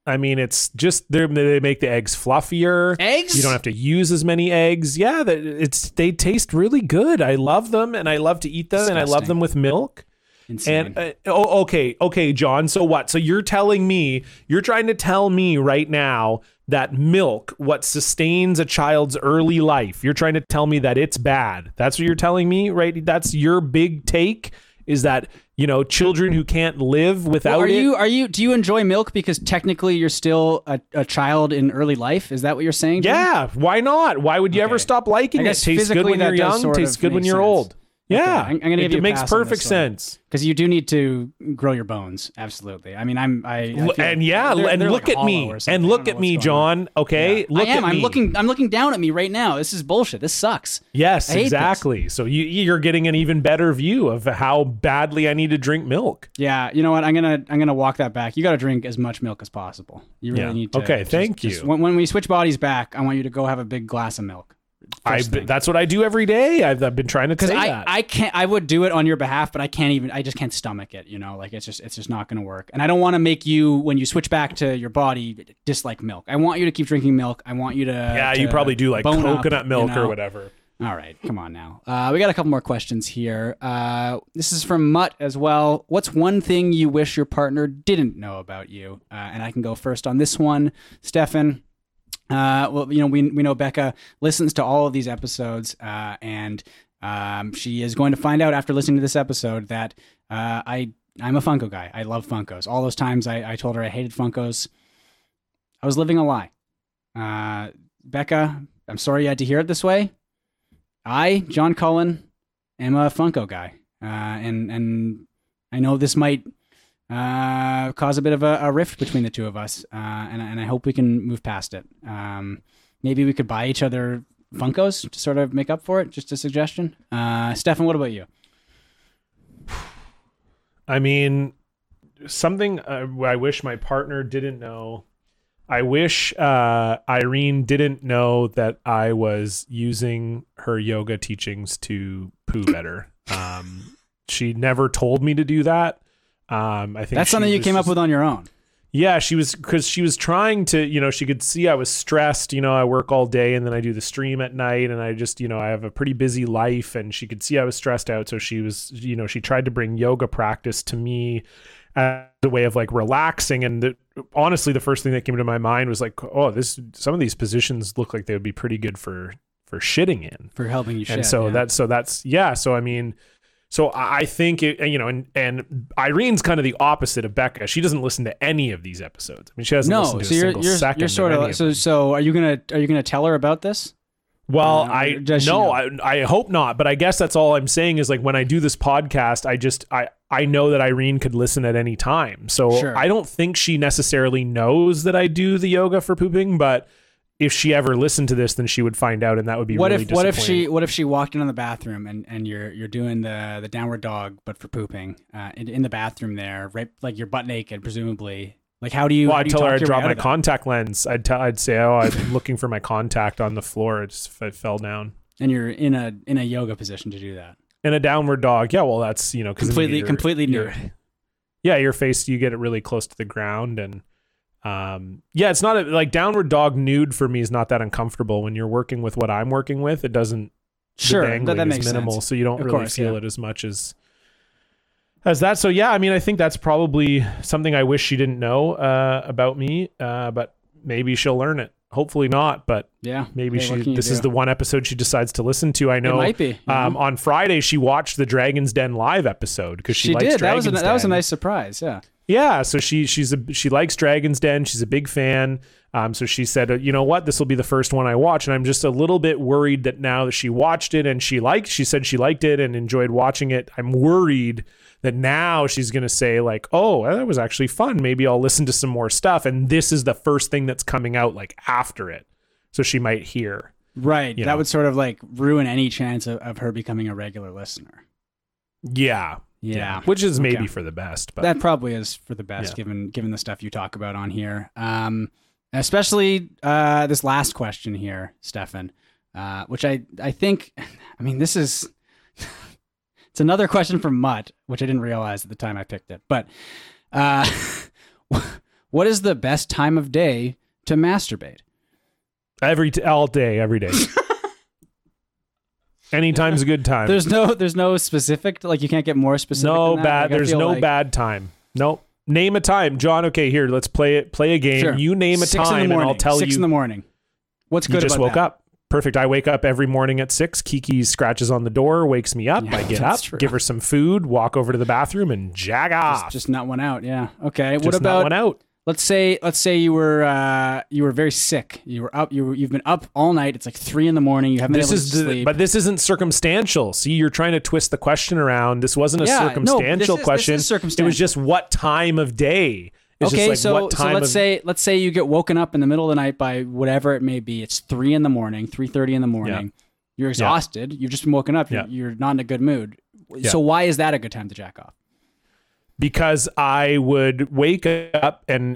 I mean, it's just they make the eggs fluffier. Eggs? You don't have to use as many eggs. Yeah, they taste really good. I love them, and I love to eat them, and I love Disgusting. them with milk. Insane. And okay, John. So what? So you're trying to tell me right now that milk, what sustains a child's early life, you're trying to tell me that it's bad. That's what you're telling me, right? That's your big take. Is that, children who can't live without it? Do you enjoy milk because technically you're still a child in early life? Is that what you're saying? Jim? Yeah, why not? Why would you ever stop liking I it? guess Tastes good physically when you're that does young, sort tastes of good when make you're sense. old. Yeah, I'm gonna give you a makes pass on perfect this one. sense. Because you do need to grow your bones. Absolutely. I mean, I feel they're look like at me, hollow or something. and I look don't know at me, what's going on. John. Okay, Yeah. look I am. at me. I'm looking down at me right now. This is bullshit. This sucks. Yes, I hate exactly. So you're getting an even better view of how badly I need to drink milk. Yeah, you know what? I'm gonna walk that back. You got to drink as much milk as possible. You really need to. Okay, thank you. When we switch bodies back, I want you to go have a big glass of milk. That's what I do every day. I've been trying to say that. I can't. I would do it on your behalf, but I can't even. I just can't stomach it. Like it's just not going to work. And I don't want to make you, when you switch back to your body, dislike milk. I want you to keep drinking milk. I want you to. Yeah, you probably do like bone coconut up, milk or whatever. All right, come on now. We got a couple more questions here. This is from Mutt as well. What's one thing you wish your partner didn't know about you? And I can go first on this one, Stefan. Well, we know Becca listens to all of these episodes, and she is going to find out after listening to this episode that I'm a Funko guy. I love Funkos. All those times I told her I hated Funkos, I was living a lie. Becca, I'm sorry you had to hear it this way. I, John Cullen, am a Funko guy, and I know this might cause a bit of a rift between the two of us, and I hope we can move past it. Maybe we could buy each other Funkos to sort of make up for it. Just a suggestion. Stefan, what about you? I mean, something I wish my partner didn't know. I wish Irene didn't know that I was using her yoga teachings to poo better. She never told me to do that. I think that's something you came up with on your own. Yeah, she was trying to, she could see I was stressed. I work all day and then I do the stream at night, and I just, I have a pretty busy life, and she could see I was stressed out. So she was, she tried to bring yoga practice to me as a way of like relaxing. And honestly, the first thing that came to my mind was like, oh, some of these positions look like they would be pretty good for shitting in, for helping you shit. And so So I mean, so I think and Irene's kind of the opposite of Becca. She doesn't listen to any of these episodes. I mean, she hasn't listened to a single second. You're sort of so. Are you gonna tell her about this? Well, I hope not, but I guess that's all I'm saying is like when I do this podcast, I know that Irene could listen at any time. So Sure. I don't think she necessarily knows that I do the yoga for pooping, but if she ever listened to this, then she would find out, and that would be really disappointing. What if she walked in the bathroom and you're doing the downward dog but for pooping in the bathroom there, right, like you're butt naked presumably. Like how do you? Well, I'd tell her I'd drop my that? contact lens. I'd say, oh, I'm looking for my contact on the floor. It fell down. And you're in a yoga position to do that. In a downward dog, yeah. Well, that's because completely nude. Yeah, your face, you get it really close to the ground, and it's not like downward dog nude for me is not that uncomfortable when you're working with what I'm working with. It doesn't. Sure, the dangling that makes is minimal, sense. So you don't Of really course, feel yeah. it as much as that. So yeah, I mean, I think that's probably something I wish she didn't know about me, but maybe she'll learn it. Hopefully not, but Yeah, maybe hey, what can you this is do? the one episode she decides to listen to. I know It might be. on Friday she watched the Dragon's Den live episode because she likes did. Dragon's Den. That was a nice surprise. Yeah. Yeah, so she likes Dragon's Den. She's a big fan. So she said, you know what, this will be the first one I watch, and I'm just a little bit worried that now that she watched it and she said she liked it and enjoyed watching it. I'm worried that now she's going to say like, oh, that was actually fun. Maybe I'll listen to some more stuff. And this is the first thing that's coming out like after it. So she might hear. Right. You That know. would sort of like ruin any chance of her becoming a regular listener. Yeah. Yeah. Which is maybe Okay. for the best. But That probably is for the best, given the stuff you talk about on here. Especially this last question here, Stefan, which I think, I mean, this is, it's another question from Mutt, which I didn't realize at the time I picked it. But What is the best time of day to masturbate? All day, every day. Anytime's a good time. There's no specific, like you can't get more specific. No than that? bad. Like, I There's feel no like bad time. Nope. Name a time, John. Okay, here, let's play a game. Sure. You name a 6 in the time, and morning. I'll tell 6 you. in the morning. What's good You just about woke that? up. Perfect. I wake up every morning at 6. Kiki scratches on the door, wakes me up. Yeah, I get that's up, true. give her some food, walk over to the bathroom, and jag off. Just not one out. Yeah. Okay. Just What not about? one out. Let's say you were very sick. You were up. You've been up all night. It's like 3 in the morning. You haven't been able to sleep. But this isn't circumstantial. See, you're trying to twist the question around. This wasn't a circumstantial question. This is circumstantial. It was just what time of day. It's Okay, just like what time let's say you get woken up in the middle of the night by whatever it may be. It's 3 in the morning, 3:30 in the morning. Yeah. You're exhausted. You've just been woken up. Yeah. You're not in a good mood. Yeah. So why is that a good time to jack off? Because I would wake up and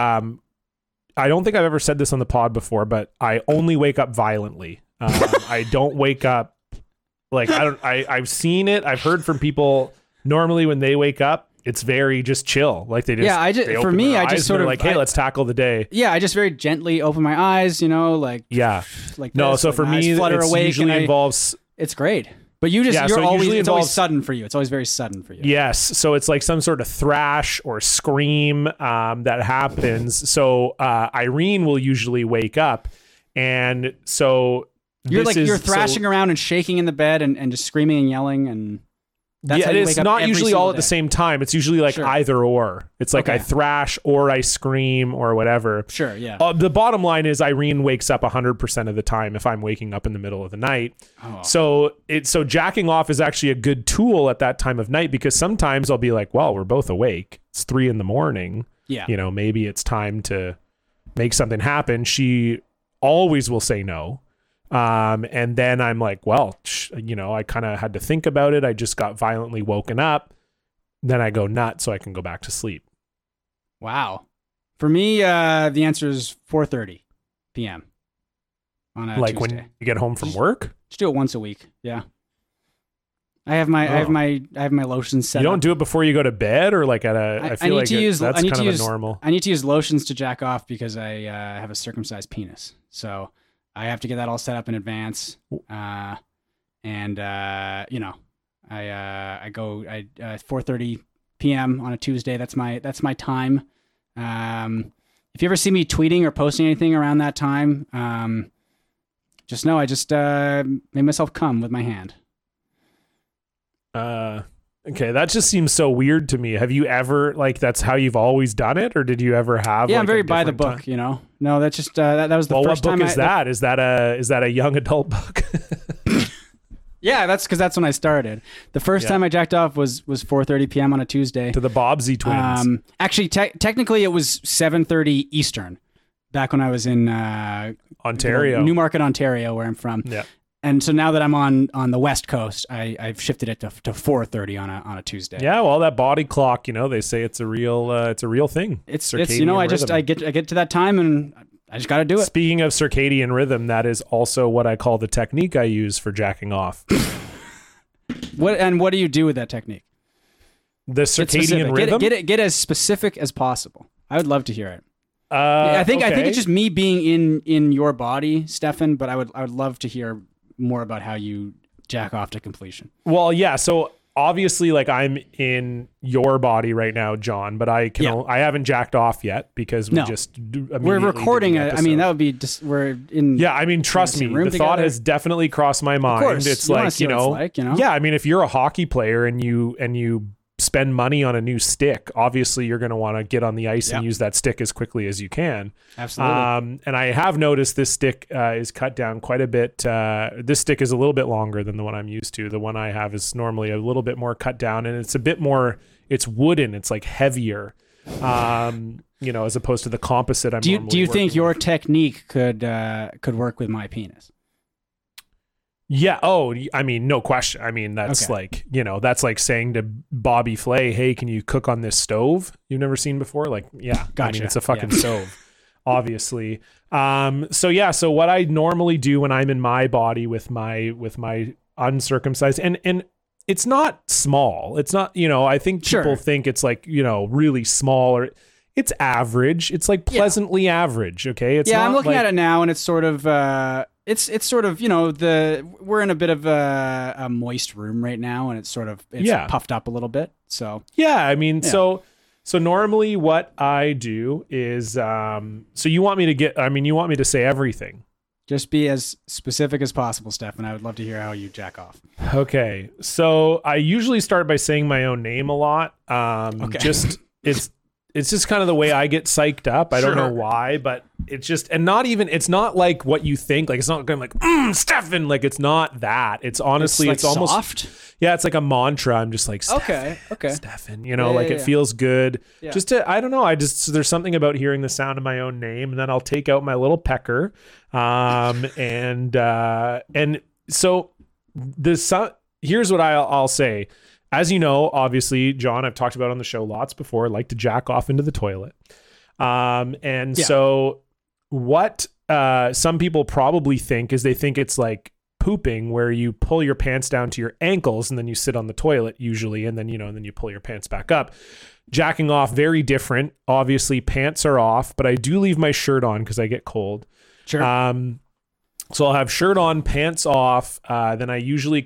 I don't think I've ever said this on the pod before, but I only wake up violently. I don't wake up like I've seen it. I've heard from people normally when they wake up, it's very just chill. Like they just they for open me, their I eyes just and sort they're of like, hey, let's tackle the day. Yeah, I just very gently open my eyes. Like Yeah. like No, this, so like for my eyes me, flutter it awake usually and involves. it's great. But you just Yeah, you're so it always usually it's always involves- sudden for you. It's always very sudden for you. Yes. So it's like some sort of thrash or scream that happens. So Irene will usually wake up. And so You're thrashing around and shaking in the bed and just screaming and yelling and that's how you it's wake up not every usually single all at day. the same time. It's usually like Sure. either or. It's like Okay. I thrash or I scream or whatever. Sure, yeah. The bottom line is Irene wakes up 100% of the time if I'm waking up in the middle of the night. Oh. So jacking off is actually a good tool at that time of night because sometimes I'll be like, well, we're both awake. It's 3 a.m. Yeah. Maybe it's time to make something happen. She always will say no. And then I'm like, well, I kind of had to think about it. I just got violently woken up. Then I go nuts so I can go back to sleep. Wow. For me, the answer is 4:30 p.m. on a Like Tuesday. when you get home from work? Just do it once a week. Yeah. I have my lotions set You don't up. do it before you go to bed or like I feel like that's I need kind to of use a normal. I need to use lotions to jack off because I have a circumcised penis. So I have to get that all set up in advance. I go 4:30 p.m. on a Tuesday. That's my time. If you ever see me tweeting or posting anything around that time, just know I just made myself come with my hand. Okay, that just seems so weird to me. Have you ever that's how you've always done it, or did you ever have? Yeah, I'm very a by the different book. time? No, that's just that was the Well, first what book time. is that? Is that a young adult book? Yeah, that's because that's when I started. The first time I jacked off was 4:30 p.m. on a Tuesday. To the Bobbsey twins. Actually, technically, it was 7:30 Eastern. Back when I was in Ontario, Newmarket, Ontario, where I'm from. Yeah. And so now that I'm on the West Coast, I've shifted it to 4:30 on a Tuesday. Yeah, well, that body clock, they say it's a real thing. It's Circadian I rhythm. get to that time and I just got to do it. Speaking of circadian rhythm, that is also what I call the technique I use for jacking off. What do you do with that technique? The circadian rhythm. Get as specific as possible. I would love to hear it. I think it's just me being in your body, Stefan. But I would love to hear more about how you jack off to completion. Well, yeah. So obviously, I'm in your body right now, John. But I haven't jacked off yet because we're recording it. I mean, that would be just we're in. Yeah, I mean, trust me, the thought has definitely crossed my mind. Of course. It's You wanna see what it's like. Yeah, I mean, if you're a hockey player and you spend money on a new stick, obviously you're going to want to get on the ice and use that stick as quickly as you can. Absolutely. And I have noticed this stick is cut down quite a bit. This stick is a little bit longer than the one I'm used to. The one I have is normally a little bit more cut down, and it's a bit more. It's wooden. It's like heavier. As opposed to the composite I'm normally do you think working your with. technique could work with my penis? Yeah. Oh, I mean, no question. I mean, that's Okay. that's like saying to Bobby Flay, hey, can you cook on this stove you've never seen before? Yeah. Gotcha. I mean, it's a fucking stove, obviously. So what I normally do when I'm in my body with my uncircumcised and it's not small. It's not, I think people think it's really small or it's average. It's like pleasantly average. Okay. It's I'm not looking like, at it now, and it's sort of it's sort of, we're in a bit of a moist room right now, and it's puffed up a little bit. So yeah, I mean, so normally what I do is, so you want me to say everything. Just be as specific as possible, Stefan. I would love to hear how you jack off. Okay. So I usually start by saying my own name a lot. Just it's just kind of the way I get psyched up. I don't know why, but it's just, and it's not like what you think. Like, it's not going like, Stefan. Like, it's not that. It's honestly, it's almost soft. Yeah, it's like a mantra. I'm just like, Stefan, okay. Stefan, it feels good. Yeah. I don't know. There's something about hearing the sound of my own name, and then I'll take out my little pecker. And so here's what I'll say. As you know, obviously, John, I've talked about on the show lots before, I like to jack off into the toilet. So what some people probably think is they think it's like pooping, where you pull your pants down to your ankles and then you sit on the toilet usually, and then you pull your pants back up. Jacking off, very different. Obviously, pants are off, but I do leave my shirt on because I get cold. Sure. So I'll have shirt on, pants off. Then I usually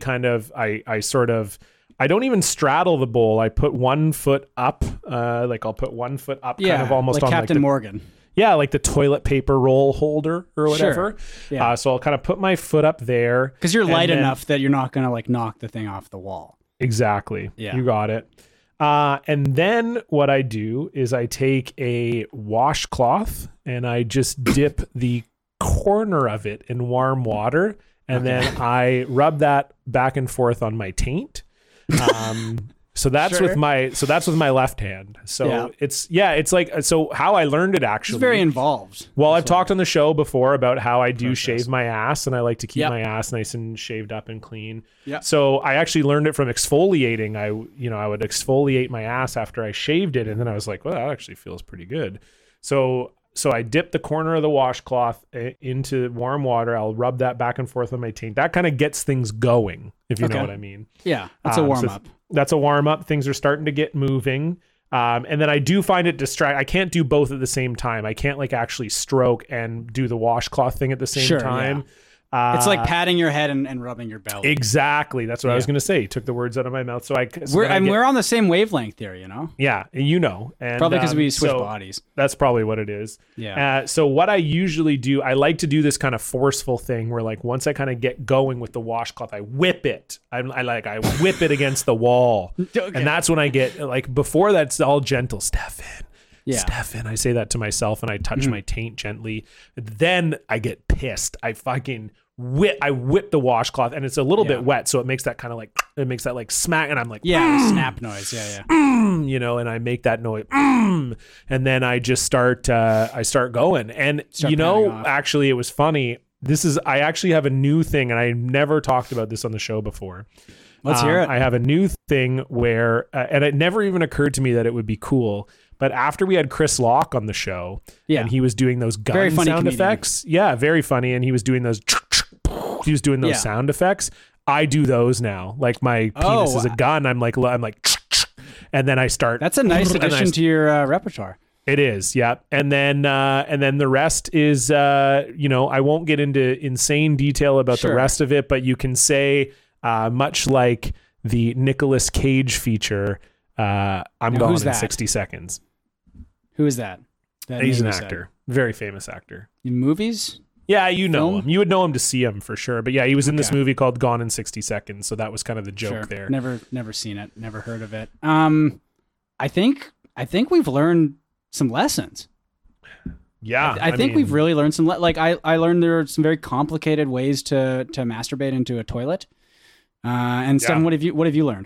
I don't even straddle the bowl. I put one foot up, I'll put one foot up, kind of almost like on Captain Morgan. Yeah, like the toilet paper roll holder or whatever. Sure. Yeah. So I'll kind of put my foot up there. Because you're light enough that you're not going to like knock the thing off the wall. Exactly. Yeah. You got it. And then what I do is I take a washcloth and I just dip the corner of it in warm water. And then I rub that back and forth on my taint. So that's with my left hand. So it's like, so how I learned it actually. It's very involved. Well, I've talked on the show before about how I do shave my ass, and I like to keep my ass nice and shaved up and clean. Yeah. So I actually learned it from exfoliating. I would exfoliate my ass after I shaved it, and then I was like, well, that actually feels pretty good. So I dip the corner of the washcloth into warm water. I'll rub that back and forth on my taint. That kind of gets things going, if you know what I mean. Yeah, that's a warm-up. That's a warm-up. Things are starting to get moving. And then I do find it I can't do both at the same time. I can't like actually stroke and do the washcloth thing at the same time. Yeah. It's like patting your head and rubbing your belly. Exactly. That's what I was going to say. You took the words out of my mouth. We're on the same wavelength there, Yeah, and probably because we switch bodies. That's probably what it is. Yeah. So what I usually do, I like to do this kind of forceful thing where like once I kind of get going with the washcloth, I whip it. I whip it against the wall, and that's when I get like before that's all gentle, Stefan. Yeah. Stefan, I say that to myself and I touch my taint gently. Then I get pissed. I whip the washcloth and it's a little bit wet, so it makes that kind of like smack, and I'm like snap noise, and I make that noise, and then I just start going, and actually it was funny. I actually have a new thing, and I never talked about this on the show before. Let's hear it. I have a new thing where, and it never even occurred to me that it would be cool. But after we had Chris Locke on the show, and he was doing those gun sound comedian effects, very funny, and he was doing those sound effects. I do those now. Like my penis is a gun. I'm like, and then I start. That's a nice addition to your repertoire. It is, yeah. And then the rest is, I won't get into insane detail about the rest of it, but you can say, much like the Nicolas Cage feature, I'm gone in 60 seconds. Who is that? He's an actor. Very famous actor. In movies? Yeah, you know him. You would know him to see him for sure. But yeah, he was in this movie called Gone in 60 Seconds. So that was kind of the joke there. Never seen it. Never heard of it. I think we've learned some lessons. Yeah. I think we've really learned some. I learned there are some very complicated ways to masturbate into a toilet. And Stefan, what have you learned?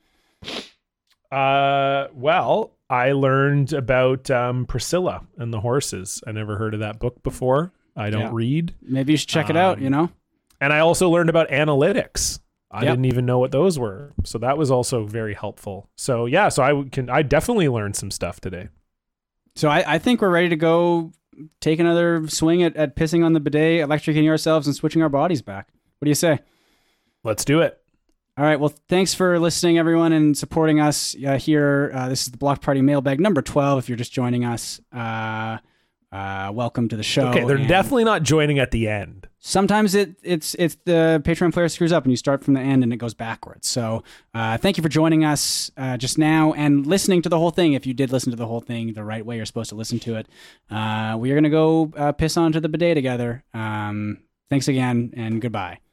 Well, I learned about Priscilla and the Horses. I never heard of that book before. I don't read. Maybe you should check it out, And I also learned about analytics. I didn't even know what those were. So that was also very helpful. So yeah, I definitely learned some stuff today. So I think we're ready to go take another swing at pissing on the bidet, electrocuting ourselves, and switching our bodies back. What do you say? Let's do it. All right. Well, thanks for listening, everyone, and supporting us here. This is the Block Party Mailbag number 12. If you're just joining us, welcome to the show. Okay, they're And definitely not joining at the end. sometimes it's the Patreon player screws up and you start from the end and it goes backwards. So thank you for joining us just now and listening to the whole thing. If you did listen to the whole thing the right way, you're supposed to listen to it. We are going to go piss onto the bidet together. Thanks again and goodbye.